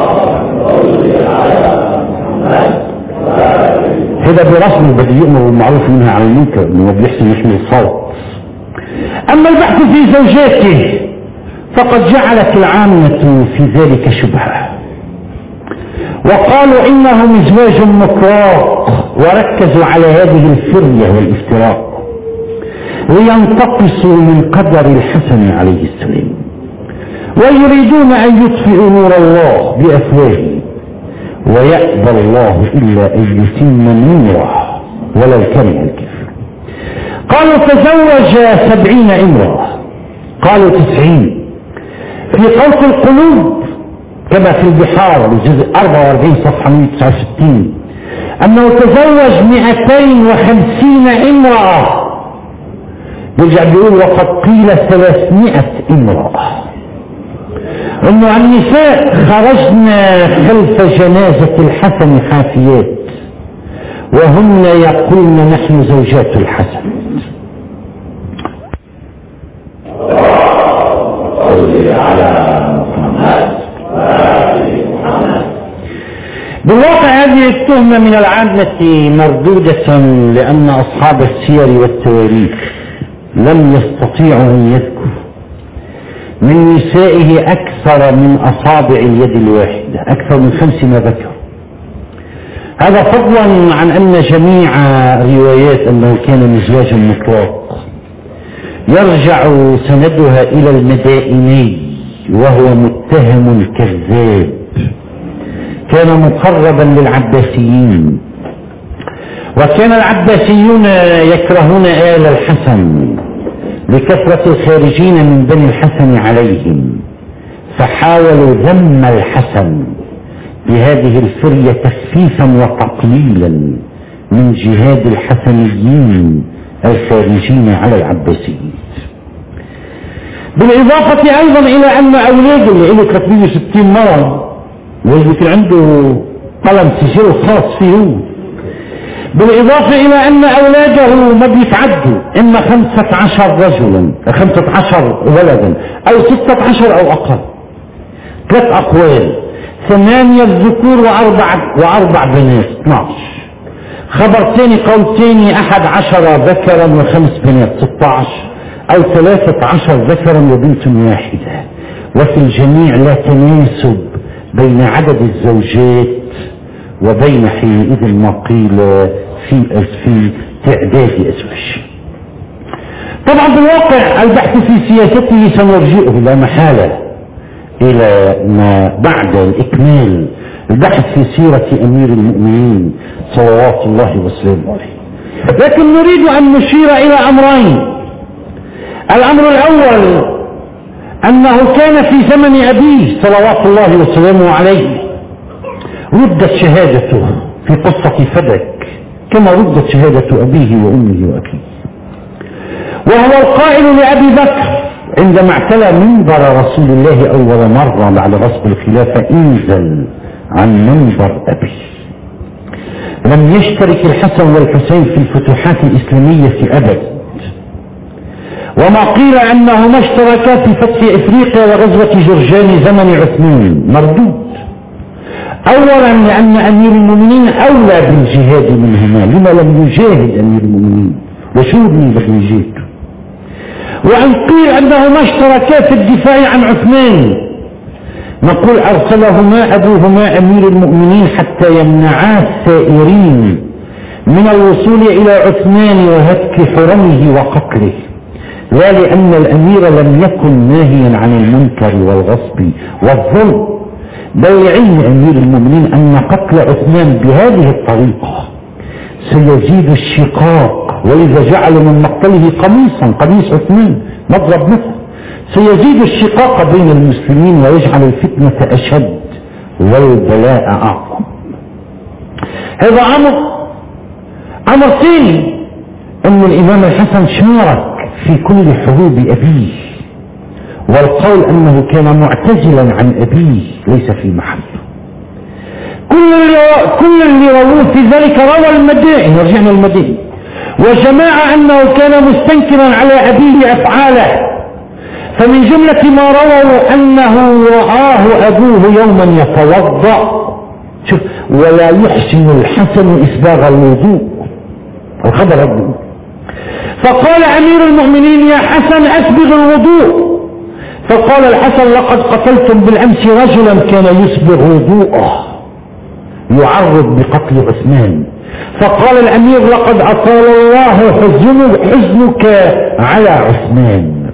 هذا برسم الذي يؤمر بالمعروف منها عن المنكر انه بيحسن يحمل الصوت. اما البحث في زوجاته فقد جعلت العامة في ذلك شبهة، وقالوا انه ازواج مطلق، وركزوا على هذه الفرية والافتراء لينتقصوا من قدر الحسن عليه السلام، ويريدون ان يطفئوا نور الله بافواههم، ويأبى الله إلا أن يتم نوره ولو كره الكافر. قالوا تزوج 70 امرأة، قالوا 90. في قوس القلوب كما في البحار الجزء 44 صفحة 169 أنه تزوج 250 امرأة، يرجع بيقول وقد قيل 300 امرأة. انه النساء خرجنا خلف جنازة الحسن حافيات وهن يقولن نحن زوجات الحسن. بالواقع هذه التهمة من العامة مردودة، لأن أصحاب السير والتواريخ لم يستطيعوا أن يذكروا من نسائه أكثر من أصابع اليد الواحدة، أكثر من 5 ما ذكر. هذا فضلا عن أن جميع روايات أنه كان مزواجا مطلق يرجع سندها إلى المدائني، وهو متهم كذاب، كان مقربا للعباسيين، وكان العباسيون يكرهون آل الحسن لكثرة الخارجين من بني الحسن عليهم، فحاولوا ذم الحسن بهذه الفرية تخفيفا وتقليلا من جهاد الحسنيين الخارجين على العباسيين. بالإضافة أيضا إلى أن أولاده اللي له 360 مرض ويمكن عنده قلم سجل خاص فيه، بالإضافة إلى أن أولاده ما بيتعدوا إما 15 رجلا 15 ولدا أو 16 أو أقل، 3 أقوال، 8 ذكور وأربع بنات، 12. خبر ثاني قول ثاني 11 ذكرا و5 بنات، 16 أو 13 ذكرا وبنت واحدة. وفي الجميع لا تناسب بين عدد الزوجات وبين حينئذ ما قيل في تعداد أزواج. طبعا بالواقع البحث في سياسته سنرجئه لا محالة إلى ما بعد الإكمال، البحث في سيرة أمير المؤمنين صلوات الله وسلامه عليه. لكن نريد أن نشير إلى أمرين. الأمر الأول أنه كان في زمن أبيه صلوات الله وسلامه عليه ردت شهادته في قصة فدك كما ردت شهادة أبيه وأمه وأبيه، وهو القائل لأبي بكر عندما اعتلى منبر رسول الله أول مرة بعد غصب الخلافة: انزل عن منبر أبيه. لم يشترك الحسن والحسين في الفتوحات الإسلامية أبدا، وما قيل أنهما اشتركا في فتح إفريقيا وغزوة جرجان زمن عثمان مردود. أولا لأن أمير المؤمنين أولى بالجهاد منهما، لما لم يجاهد أمير المؤمنين وشو من بحيجيته. وأن قيل أنهما اشتركا في الدفاع عن عثمان، نقول أرسلهما أبوهما أمير المؤمنين حتى يمنعا الثائرين من الوصول إلى عثمان وهتك حرمه وقتله، لا لأن الأمير لم يكن ناهيا عن المنكر والغصب والظلم، بل لعلم أمير المؤمنين أن قتل عثمان بهذه الطريقة سيزيد الشقاق، وإذا جعل من مقتله قميص عثمان مضرب مثل سيزيد الشقاق بين المسلمين ويجعل الفتنة أشد والبلاء أعظم. هذا أمر أمر ثاني أن الإمام الحسن شارك في كل حروب أبيه، والقول أنه كان معتزلا عن أبيه ليس في محله. كل اللي رووه في ذلك روى المدائن، ورجعنا المدائن، وجماعة أنه كان مستنكرا على أبيه أفعاله، فمن جملة ما رووا أنه رآه أبوه يوما يتوضأ شوف ولا يحسن الحسن إسباغ الوضوء، الخبر أبوه، فقال أمير المؤمنين يا حسن أسبغ الوضوء، فقال الحسن لقد قتلتم بالأمس رجلا كان يسبغ وضوءه يعرض بقتل عثمان، فقال الأمير لقد أطال الله حزنك على عثمان.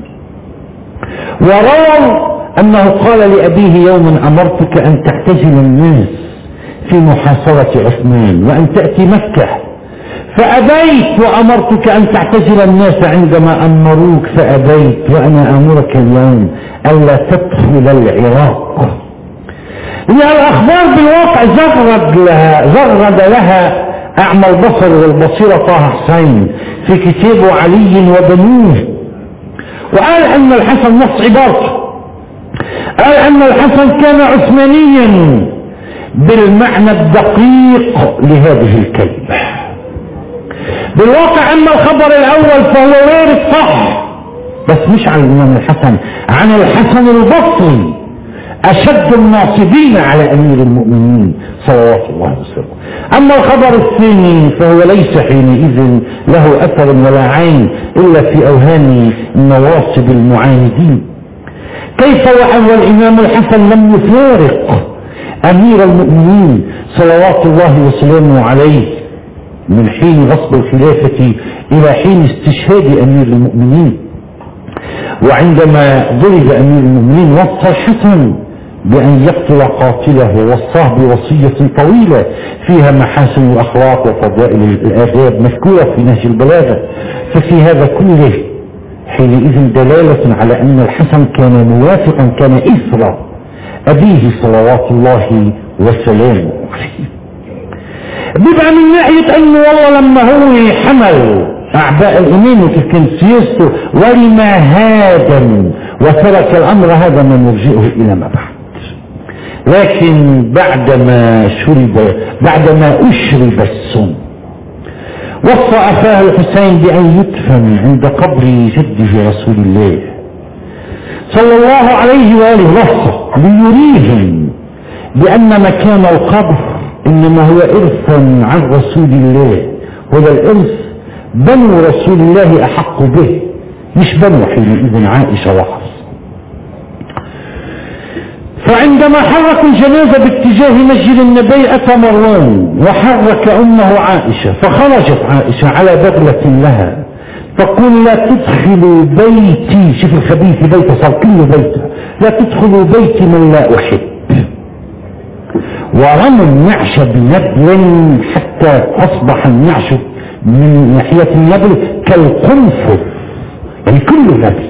ورووا أنه قال لأبيه يوما أمرتك أن تعتزل الناس في محاصرة عثمان وأن تأتي مكة فأبيت، وأمرتك أن تعتزل الناس عندما أمروك فأبيت، وأنا أمرك اليوم ألا تدخل العراق. لأن الأخبار بالواقع زغرد لها أعمى البصر والبصيرة طه حسين في كتابه علي وبنوه، وقال أن الحسن نص عبارته، قال أن الحسن كان عثمانيا بالمعنى الدقيق لهذه الكلمة. بالواقع أما الخبر الأول فهو وارد صح، بس مش عن الإمام الحسن، عن الحسن البصري أشد الناصبين على أمير المؤمنين صلوات الله وسلم. أما الخبر الثاني فهو ليس حينئذ له أثر ولا عين إلا في أوهام النواصب المعاندين. كيف وأن الإمام الحسن لم يفارق أمير المؤمنين صلوات الله وسلامه عليه من حين غصب الخلافة إلى حين استشهاد أمير المؤمنين، وعندما ضرب أمير المؤمنين وصى الحسن بأن يقتل قاتله، ووصاه بوصية طويلة فيها محاسن الأخلاق وفضائل الآداب مذكورة في نهج البلاغة. ففي هذا كله حينئذ دلالة على أن الحسن كان موافقا، كان إثر أبيه صلوات الله وسلامه عليه. بيبقى من ناحية أنه والله لما هو حمل أعباء الإمام وكان سياسته ولما هادم وترك الأمر، هذا ما نرجئه إلى ما بعد. لكن بعدما أشرب السم وصى أخاه الحسين بأن يدفن عند قبر جده رسول الله صلى الله عليه وآله وسلم ليريهم بأن مكان القبر إنما هو إرثا عن رسول الله، وهذا الإرث بنو رسول الله أحق به مش بنو حينئذ عائشة وحفصة. فعندما حركوا الجنازة باتجاه مسجد النبي أتى مروان وحرك أمه عائشة، فخرجت عائشة على بغلة لها تقول لا تدخلوا بيتي، شوف الخبيث بيته صار كله بيته، لا تدخلوا بيتي من لا أحب، ورموا النعش بنبل حتى أصبح النعش من ناحية النبل كالقنفذ يعني كله نبل.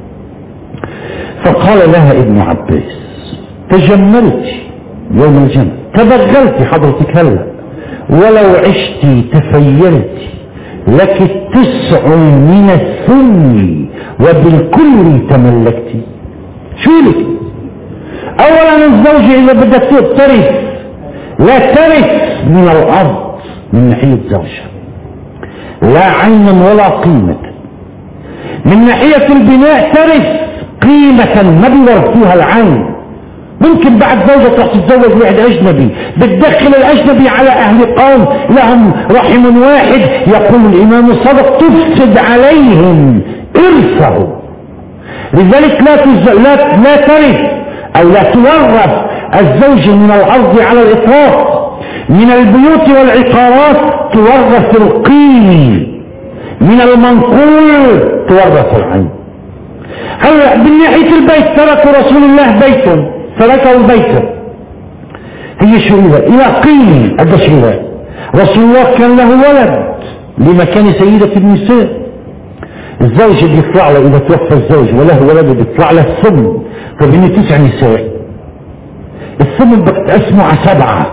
فقال لها ابن عباس تجملت يوم الجمع، تبغلت حضرتك هلا، ولو عشت تفيلت لك 9 من الثمن وبالكل تملكت. شو لك؟ اولا الزوجة اذا بدها ترث لا ترث من الارض من ناحية زوجها لا عينا ولا قيمة، من ناحية البناء ترث قيمة ما بيورثوها العين. ممكن بعد زوجة تروح تتزوج واحد اجنبي بتدخل الاجنبي على اهل قوم لهم رحم واحد، يقول الامام صدق تفسد عليهم ارثه. لذلك لا ترث او لا تورث الزوج من الارض على الاطلاق. من البيوت والعقارات تورث القيم، من المنقول تورث العين. هلا من ناحية البيت ترك رسول الله بيتا، تركه بيتا، هي شو إلى قيم قديش إلى رسول الله كان له ولد لمكان سيدة النساء. الزوج بيطلع له إذا توفى الزوج وله ولد بيطلع له الثمن. طب إنه 9 نساء، الثمن بدك تقسمه على 7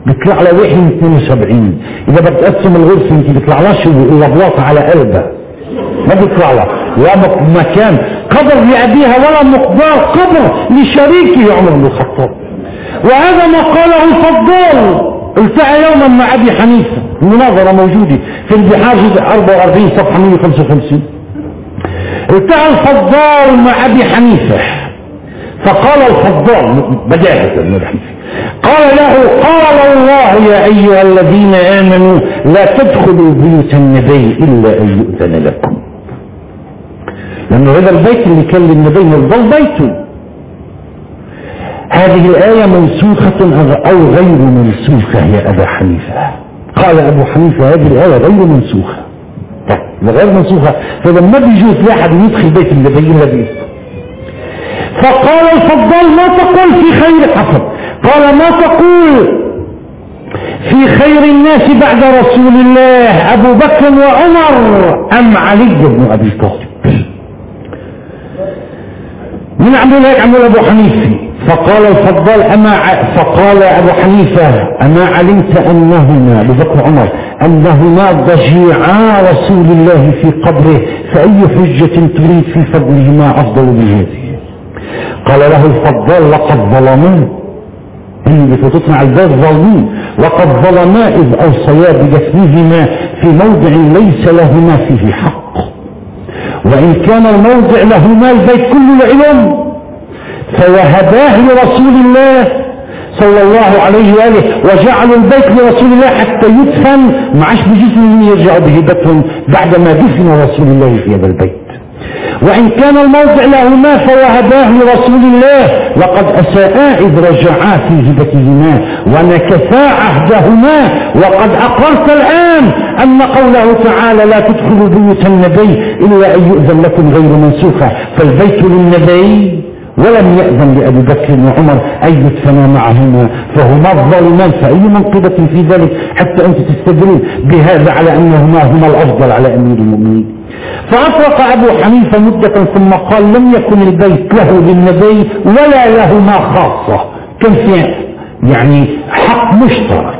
بيطلع له وحي من 72. اذا بدك تقسم الغرفه انت بيطلع لهش الا بلاطه على قلبها، ما بيطلع له لا مكان قبر لابيها ولا مقدار قبر لشريكه عمر بن الخطاب. وهذا ما قاله الفضال. التقى يوما مع ابي حنيفه، المناظره موجوده في البحار 44 صفحه 155. التقى الفضال مع ابي حنيفه فقال الفضال بجاهة ابن حنيفه قال له قال الله يا ايها الذين امنوا لا تدخلوا بيوت النبي الا ان يؤذن لكم، لانه هذا البيت اللي كان للنبي يفضل بيته. هذه الآية منسوخة أو غير منسوخة يا أبا حنيفة؟ قال أبو حنيفة هذه الآية غير منسوخة. طيب غير منسوخة فلما بيجوز لاحد يدخل بيت النبي إلا بإذنه. فقال الفضال ما تقول في خير حسن؟ قال ما تقول في خير الناس بعد رسول الله أبو بكر وعمر أم علي بن أبي طالب؟ من عمل هيك عمل أبو حنيفة. فقال الفضال فقال أبو حنيفة أما علمت أنهما أبو بكر وعمر أنهما ضجيعا رسول الله في قبره فأي حجة تريد في فضلهما أفضل من هذه؟ قال له الفضال لقد ظلموا، اللي بتطلع الباب ظالمين، وقد ظلما إذ أوصيا بجسمهما في موضع ليس لهما فيه حق، وإن كان الموضع لهما البيت كله العلم فوهباه لرسول الله صلى الله عليه وآله وجعلوا البيت لرسول الله حتى يدفن، ما عادش بجسمه يرجعوا بهبتهم بعدما دفن رسول الله في هذا البيت. وإن كان الموضع لهما فوهباه لرسول الله لقد أساءا إذ رجعا في هبتهما ونكثا عهدهما، وقد أقرت الآن أن قوله تعالى لا تدخلوا بيوت النبي إلا أن يؤذن لكم غير منسوخة، فالبيت للنبي ولم يأذن لأبي بكر وعمر أن يدفنا معهما، فهما الظالمان. فأي منقبة في ذلك حتى أنت تستدل بهذا على أنهما هما الأفضل على أمير المؤمنين؟ فأطرق أبو حنيفة مدة ثم قال لم يكن البيت له للنبي ولا لهما خاصة، كان في يعني حق مشترك،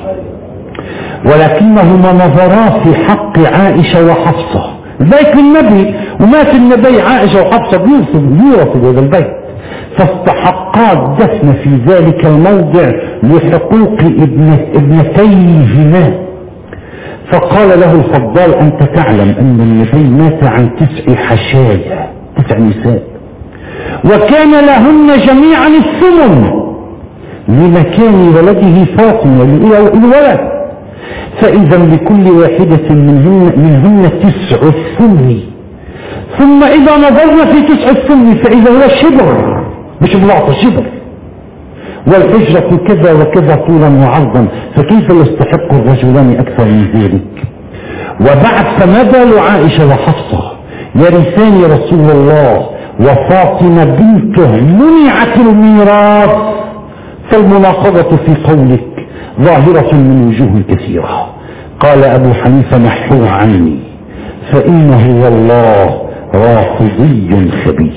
ولكنهما نظرا في حق عائشة وحفصة. البيت للنبي ومات النبي، عائشة وحفصة بيورثوا هذا البيت، فاستحقا الدفن في ذلك الموضع لحقوق ابنتيهما. فقال له الفضال أنت تعلم أن النبي مات عن 9 حشايا، 9 نساء، وكان لهن جميعا الثمن لمكان ولده فاطمة الولد، فإذا لكل واحدة منهن 9 الثمن. ثم إذا نظرنا في 9 الثمن فإذا هو شبر، مش بلاطة، شبر، والحجرة كذا وكذا طولا وعرضا، فكيف يستحق الرجلان أكثر من ذلك؟ وبعد فما بال عائشة وحفصة يرثان رسول الله وفاطمة بنته منعت الميراث، فالمناقضة في قولك ظاهرة من وجوه كثيرة. قال أبو حنيفة نحوه عني فإنه والله رافضي خبيث.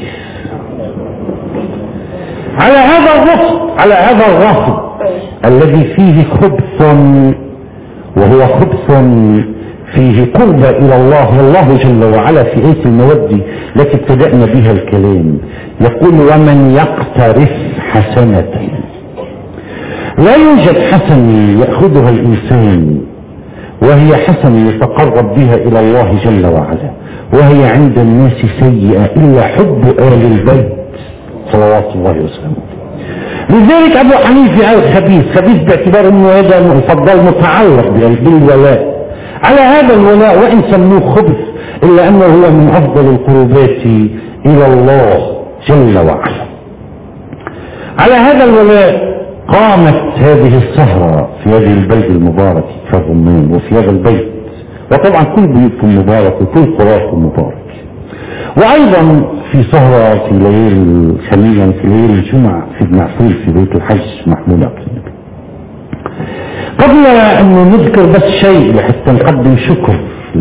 على هذا الرفض الذي فيه خبث، وهو خبث فيه قربة إلى الله، والله جل وعلا في آية المودة التي ابتدأنا بها الكلام يقول ومن يقترف حسنة. لا يوجد حسنة يأخذها الإنسان وهي حسنة يتقرب بها إلى الله جل وعلا، وهي عند الناس سيئة إلا حب آل البيت صلوات الله وسلامه. لذلك أبو حنيفة خبيث باعتبار أنه هذا الفضل متعلق بالولاء. على هذا الولاء وإن سموه خبث إلا أنه هو من أفضل القربات إلى الله جل وعلا. على هذا الولاء قامت هذه السهرة في هذه البلد المبارك في الرمان وفي هذا البيت، وطبعا كل بيوتكم مبارك وكل قراكم مبارك، وأيضا في سهرة في ليالي الخميس في ليالي الجمعة في معفول في بيت الحج محمود عبد النبي. قبل أن نذكر بس شيء لحتى نقدم شكر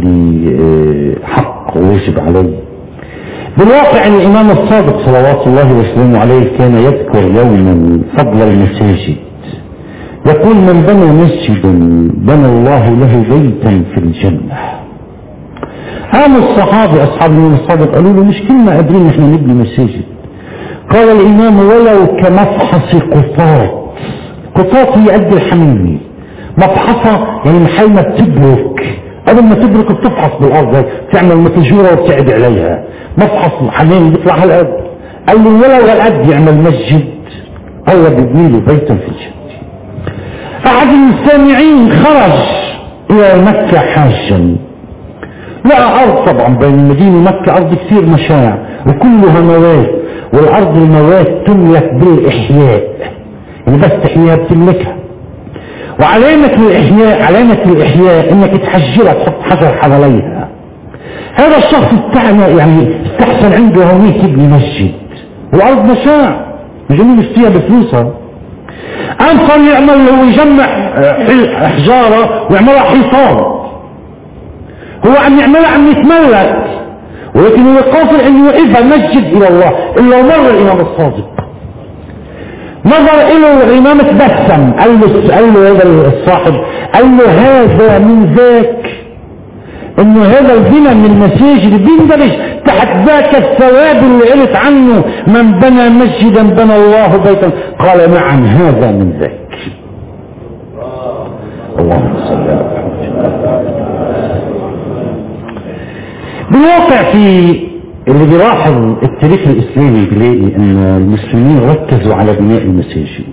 لحق ويجب عليه. بالواقع الإمام الصادق صلوات الله وسلامه عليه كان يذكر يوما فضل المساجد، يقول من بنى مسجدا بنى الله له بيتا في الجنة. قام الصحابة أصحاب النبي الصادق قالوا له مش كلنا قادرين نحن نبني مساجد. قال الإمام ولو كمفحص قطاط. قطاط هي قد الحميمي، مفحصة يعني محل ما بتبرك، قبل ما تبرك بتفحص بالأرض تعمل متجورة وبتعد عليها، مفحص حميمي بيطلع هالقد. قال له ولو هالقد يعمل مسجد الله بيبني له بيتا في الجنة. أحد المستمعين خرج إلى مكة حاجا، لقى أرض طبعا بين المدينة ومكة أرض كثير مشاع وكلها مواد، والأرض المواد تملك بالإحياء، يعني بس تحييها بتملكها. وعلامة الإحياء إنك تحجرها تحط حجر حواليها. هذا الشخص استحسن عنده هونيك يبني مسجد والأرض مشاع جميل يشتريها بفلوسها. قام صار يجمع حجارة ويعملها حيطان. هو عم يعملها عم يتملك، ولكن هو قاصد ان يوقفها مسجد الى الله. الا مر الامام الصادق نظر اليه الامام تبسم، قال له هذا الصاحب، قال له هذا من ذاك، انه هذا البناء من المساجد بيندرج تحت ذاك الثواب اللي قلت عنه من بنى مسجدا بنى الله بيتا. قال نعم هذا من ذاك. اللهم صل على محمد. بالواقع في اللي بيلاحظ التاريخ الاسلامي بيلاقي ان المسلمين ركزوا على بناء المساجد.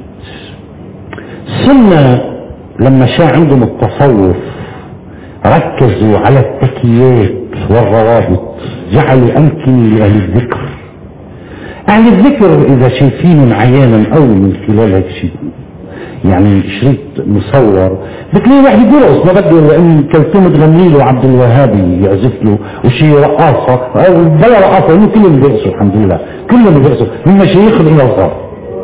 السنة لما شاع عندهم التصوف ركزوا على التكيات والروابط، جعلوا أمكنة لأهل الذكر. أهل الذكر إذا شايفين عيانا أو من خلال هيك شيء يعني شريط مصور بتلاقي واحد يرقص ما بده لأن كلثوم تغني له عبد الوهابي يعزف له وشي رقاصة أو بلا رقاصة إنه كلهم بيرقصوا الحمد لله، كلهم بيرقصوا من مشايخ إلى الغرب.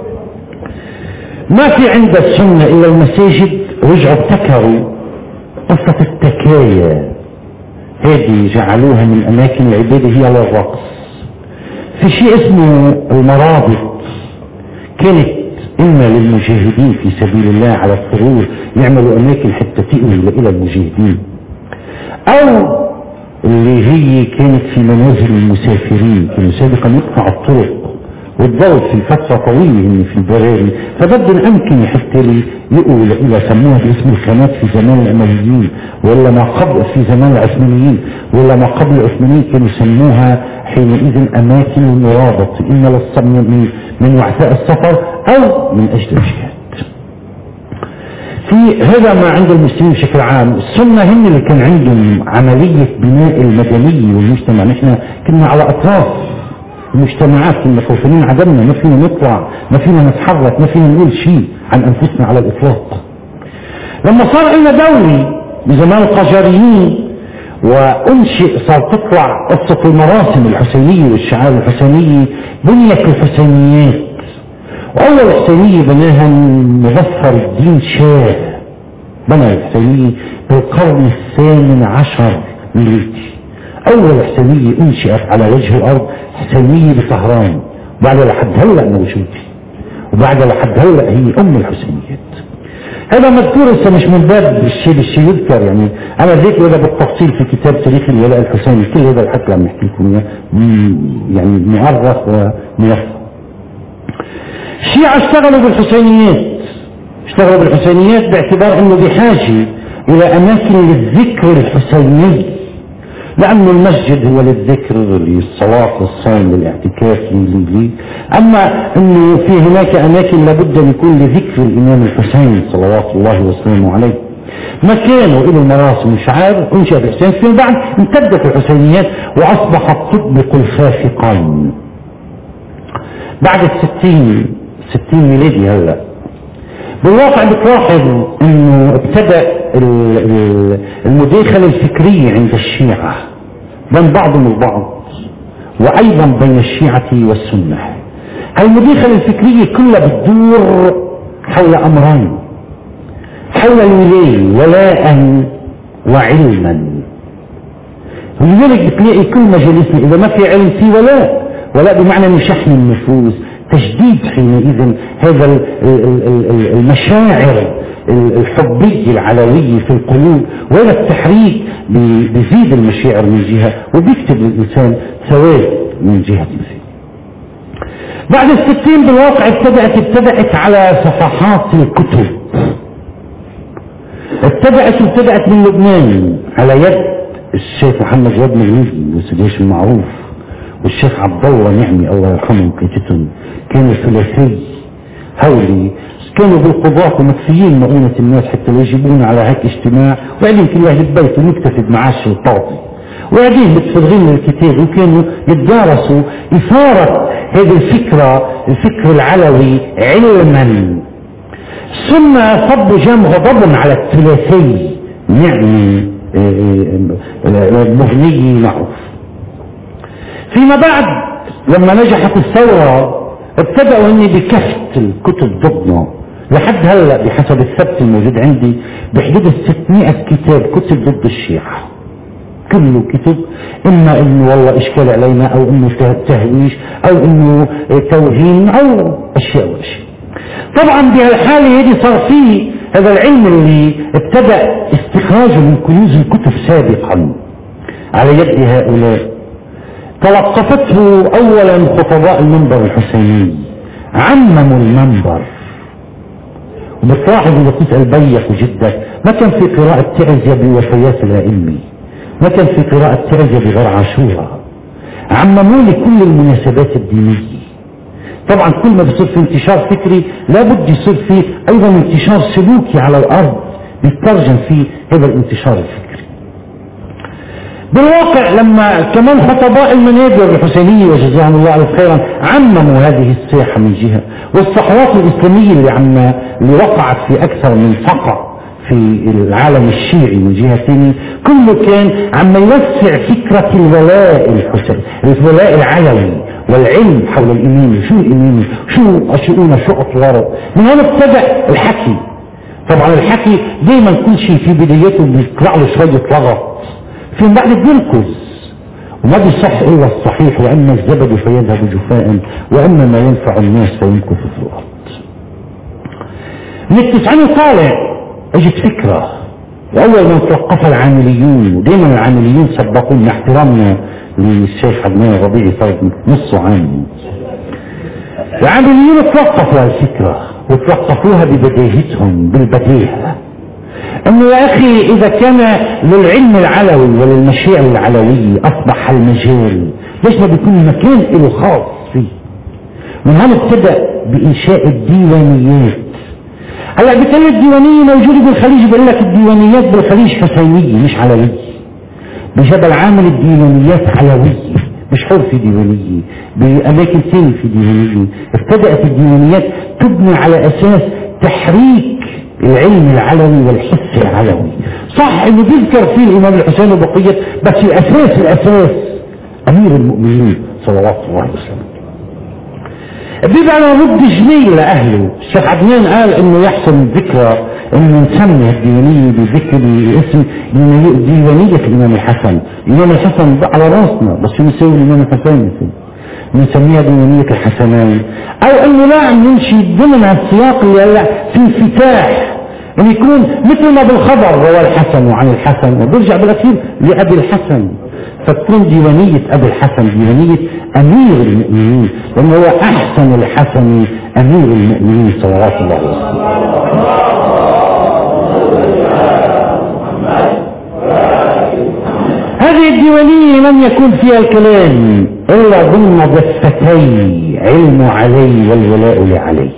ما في عند السنة إلا المساجد. رجعوا ابتكروا قصة التكايا، هذه جعلوها من أماكن العبادة هي للرقص. في شيء اسمه المرابط، كانت إما للمجاهدين في سبيل الله على الثغور يعملوا أماكن حتى تقوي إلى المجاهدين، أو اللي هي كانت في منازل المسافرين، كانوا سابقا يقطع الطرق والضوء في فترة طويلة في البراري، فبدل أمكن حتى يقوي إلى سموها باسم الخانات في زمان الأمويين ولا ما قبل في زمان العثمانيين ولا ما قبل العثمانيين، كانوا يسموها حينئذ أماكن المرابط إما للصم من وعثاء السفر أو من أجل الجهاد. في هذا ما عند المسلمين بشكل عام. السنة هم اللي كان عندهم عملية بناء المدني والمجتمع. نحن كنا على أطراف المجتمعات، كنا خوفين عدمنا، ما فينا نطلع، ما فينا نتحرك، ما فينا نقول شيء عن أنفسنا على الإطلاق. لما صار لنا دولة بزمان القاجاريين صار تطلع قصة المراسم الحسينية والشعائر الحسينية، بنيت الحسينيات. وأول حسينية بناها مظفر الدين شاه، بنى الحسينية بالقرن 18 ميلادي. أول حسينية انشئت على وجه الأرض حسينية بطهران، بعد لحد هلأ موجودة، وبعد لحد هلأ هي أم الحسينيات. هذا مذكور لسه مش من باب الشيء يذكر، يعني أنا ذكر هذا بالتفصيل في كتاب تاريخ الولاء الحسيني، كل هذا الحكي عم نحكي لكم إياه يعني مؤرخ وميسر. الشيعة اشتغلوا بالحسينيات باعتبار انه بحاجة الى اماكن للذكر الحسيني، لانه المسجد هو للذكر للصلاة للصوم للاعتكاف اما انه في هناك اماكن لابد ان يكون لذكر الامام الحسين صلوات الله وسلامه عليه. مكانه له مراسم وشعائر انشأت الحسين، فيما بعد امتدت الحسينيات واصبحت تطبق الخافقين بعد 60 ميلادي. هلا بالواقع بتلاحظ انه ابتدأ المداخلة الفكرية عند الشيعة بين بعضهم البعض وايضا بين الشيعة والسنة. المداخلة الفكرية كلها بتدور حول امرين، حول الولاية ولاء وعلما. ولذلك بتلاقي كل مجالسنا اذا ما في علم في ولاء بمعنى انه شحن النفوس، تجديد حينئذ هذا المشاعر الحبي العلوي في القلوب، ولا التحريك بيزيد المشاعر من جهة وبيكتب الإنسان ثواب من جهة ثانية. بعد ال60 بالواقع ابتدأت على صفحات الكتب، ابتدأت من لبنان على يد الشيخ محمد جواد مغنيجي والسديش المعروف والشيخ عبد الله نعمي الله يرحمهم كيتتهم، كانوا ثلاثي هولي كانوا بالقضاة ومكفيين مؤونة الناس حتى لو يجيبون على هيك اجتماع، وبعدين كل واحد ببيته نكتفي بمعاش القاضي، وبعدين متفرغين للكتاب، وكانوا يتدارسوا إثارة هذه الفكر العلوي علما. ثم صب جام غضب على الثلاثي يعني المغني معروف. فيما بعد لما نجحت الثورة ابتدأوا اني بكفت الكتب ضدنا، لحد هلا بحسب الثبت الموجود عندي بحدود 600 كتاب كتب ضد الشيعة، كله كتب اما انه والله اشكال علينا او انه تهويش او انه توهين او اشياء واشياء. طبعا بهالحالة هذه صار فيه هذا العلم اللي ابتدأ استخراجه من كنوز الكتب سابقا على يد هؤلاء، تلقفته اولا خطباء المنبر الحسيني، عمموا المنبر. وبتلاحظ اذا كنت البيك وجدك ما كان في قراءة تعزية بوفيات الائمة، ما كان في قراءة تعزية بغير عاشوراء، عمموا لي كل المناسبات الدينية. طبعا كل ما بيصير في انتشار فكري لابد يصير فيه ايضا انتشار سلوكي على الارض بيترجم فيه هذا الانتشار الفكري. بالواقع لما كمان خطباء المنابر الحسينية وجزاهم الله عليه خيرا عمموا هذه الساحة من جهة، والصحوات الإسلامية اللي وقعت في أكثر من فقع في العالم الشيعي من جهة ثانية، كله كان عم يوسع فكرة الولاء العلوي والعلم حول الإمامة، شو الإمامة، شو أشؤون، شو أطواره. من هنا ابتدأ الحكي. طبعا الحكي دايما كل شيء في بدايته بيطلع له شوية لغط، في بعد بينقذ وما بيصح الا الصحيح، واما الزبد فيذهب جفاء واما ما ينفع الناس فيمكث في الارض. من التسعين طالع اجت فكرة، واول من توقف العامليون، ودائما العامليون سبقونا احترامنا للشيخ عدنان الربيعي صار نص عام. العامليون توقفوا على الفكرة وتوقفوها ببداهتهم بالبديهة، انه يا اخي اذا كان للعلم العلوي وللمشاعر العلوية اصبح المجال، ليش ما بيكون مكان له خاص فيه؟ من هنا ابتدأ بانشاء الديوانيات. هلا بكلمة الديوانية موجودة بالخليج، بقول لك الديوانيات بالخليج حسينية مش علوية، بجبل عامل الديوانيات علوية، مش حر في ديوانية، بأماكن ثانية في ديوانية. ابتدأت الديوانيات تبني على أساس تحريك العلم العلوي والحس العلوي. صح انه بيذكر فيه الامام الحسين وبقية، بس الاساس امير المؤمنين صلوات الله وسلامه. بيبقى انا رد جميل لاهله. الشيخ عدنان قال انه يحسن ذكرى انه نسمي الديوانية بذكر اسم ديوانية الامام الحسن. الامام الحسن على راسنا، بس شو نسوي الامام الحسين؟ نسميها ديوانية الحسنين، او انه لا نمشي ضمن السياق اللي هلا في انفتاح، ان يكون مثل ما بالخبر روى الحسن وعن الحسن وبرجع بالاخير لابي الحسن، فتكون ديوانية ابي الحسن ديوانية امير المؤمنين، لانه هو احسن الحسن امير المؤمنين صلوات الله عليه وسلم. هذه الديوانية لم يكن فيها الكلام إلا ضمن ضفتي علم علي والولاء لعلي.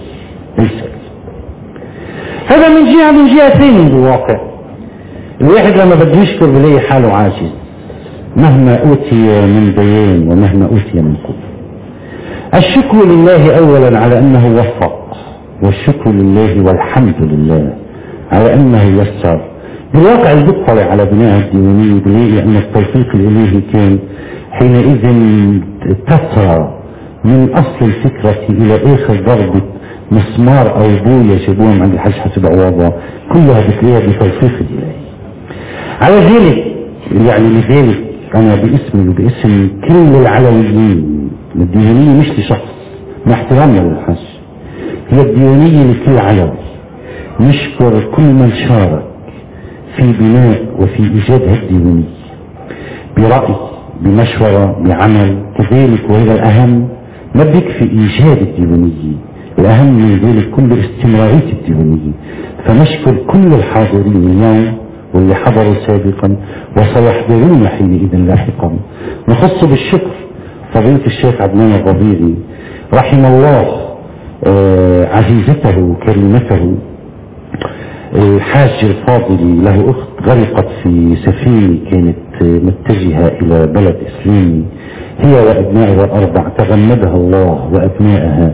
هذا من جهة ثانية. بالواقع الواحد لما بده يشكر بلاقي حاله عاجز مهما أوتي من بيان ومهما أوتي من قوة. الشكر لله أولا على أنه وفق، والشكر لله والحمد لله على أنه يسر. بالواقع اللي بيطلع على بناء الديوانية بلاقي أن التوفيق الإلهي كان حينئذ تسرى من أصل الفكرة إلى آخر ضربة مسمار أو بوية جابوهم عند الحاج حسب عوضة، كلها بتلاقيها بتوفيق الإلهي. على ذلك يعني لذلك أنا باسمي وباسم كل العلويين، الديوانية مش لشخص، مع احترامنا للحاج، هي الديوانية لكل علوي، نشكر كل من شارك في بناء وفي إيجاد الديوانية برأي، بمشورة، بعمل كذلك. وهذا الأهم ما بيكفي إيجاد الديوانية، الأهم من ذلك كل استمرارية الديوانية. فنشكر كل الحاضرين اليوم واللي حضروا سابقا وسيحضرون حينئذ لاحقا. نخص بالشكر فضيلة الشيخ عدنان الربيعي رحم الله عزيزته وكريمته الحاج الفاضل. له أخت غرقت في سفينة كانت متجهة إلى بلد إسلامي، هي وأبنائها الأربع. تغمدها الله وأبنائها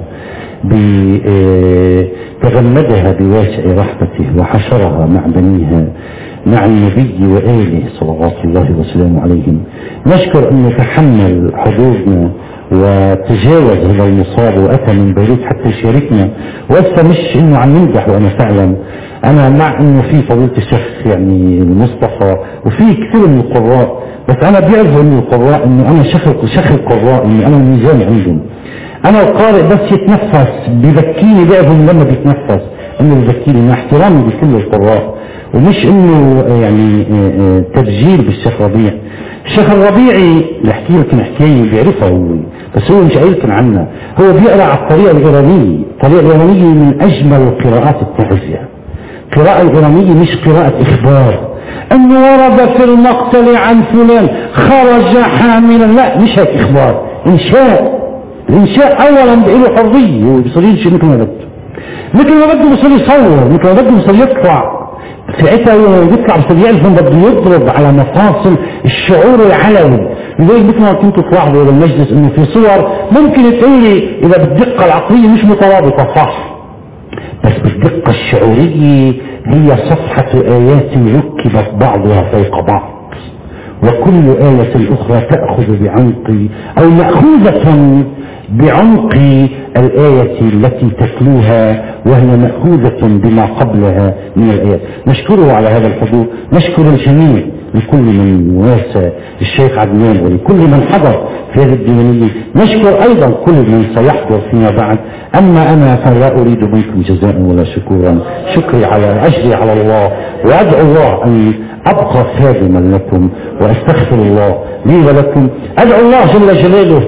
تغمدها بواسع رحمته وحشرها مع بنيها مع النبي وآله صلوات الله وسلامه عليهم. نشكر أنه تحمل حضورنا وتجاوز هذا المصاب وأتى من بيروت حتى يشاركنا. وأسفة مش أنه عم نمدح، وأنا فعلا أنا مع أنه في فضيلة الشيخ يعني المصطفى وفي كثير من القراء، بس أنا بيعرفوا أنه القراء أنه أنا شيخ القراء، أنه أنا ميزان عندهم. أنا القارئ بس يتنفس بذكيني، بيعرفوا لما بيتنفس أنه بذكيني، مع احترامي لكل القراء، ومش أنه يعني تبجيل بالشيخ ربيع. الشيخ الربيعي اللي احكي لكم حكاية بيعرفها هو، بس هو مش قايلكم عنها. هو بيقرأ على الطريقة الإيرانية. الطريقة الإيرانية من أجمل القراءات التعزية. القراءة الإيرانية مش قراءة إخبار أنه ورد في المقتل عن فلان خرج حاملا، لا مش هيك إخبار، إنشاء. الإنشاء أولا بإله حرية، هو بيصيرش مثل ما بده، مثل ما بده بيصير يصور، مثل ما بده بيصير يطلع. ساعتها يطلع بيصير يعرف بده يضرب على مفاصل الشعور العلوي. لذلك مثل ما كنتوا تلاحظوا إلى المجلس إنه في صور ممكن تقولي إذا بالدقة العقلية مش مترابطة صح، بس بالدقة الشعورية هي صفحة آيات ركبت بعضها فوق بعض، وكل آية الأخرى تأخذ بعمق أو مأخوذة بعمق الآية التي تتلوها، وهي مأخوذة بما قبلها من الآيات. نشكره على هذا الحضور، نشكر الجميع لكل من واسى الشيخ عدنان ولكل من حضر في هذه الديوانية. نشكر أيضا كل من سيحضر فيما بعد. أما أنا فلا أريد منكم جزاء ولا شكورا، شكري على أجري على الله، وأدعو الله أن أبقى خادما لكم، وأستغفر الله لي ولكم. أدعو الله جل جلاله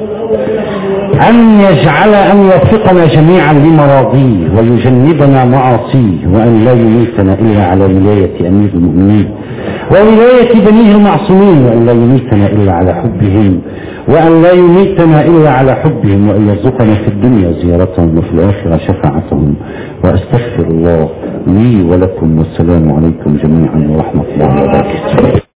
أن يجعل أن يوفقنا جميعا لمراضيه ويجنبنا معاصيه، وأن لا يميتنا إلا على ولاية أمير المؤمنين وولاية بنيه المعصومين، وأن لا يميتنا إلا على حبهم، وأن لا يميتنا إلا على حبهم، وأن يرزقنا في الدنيا زيارتهم وفي الآخرة شفاعتهم. وأستغفر الله لي ولكم، والسلام عليكم جميعا ورحمة الله وبركاته.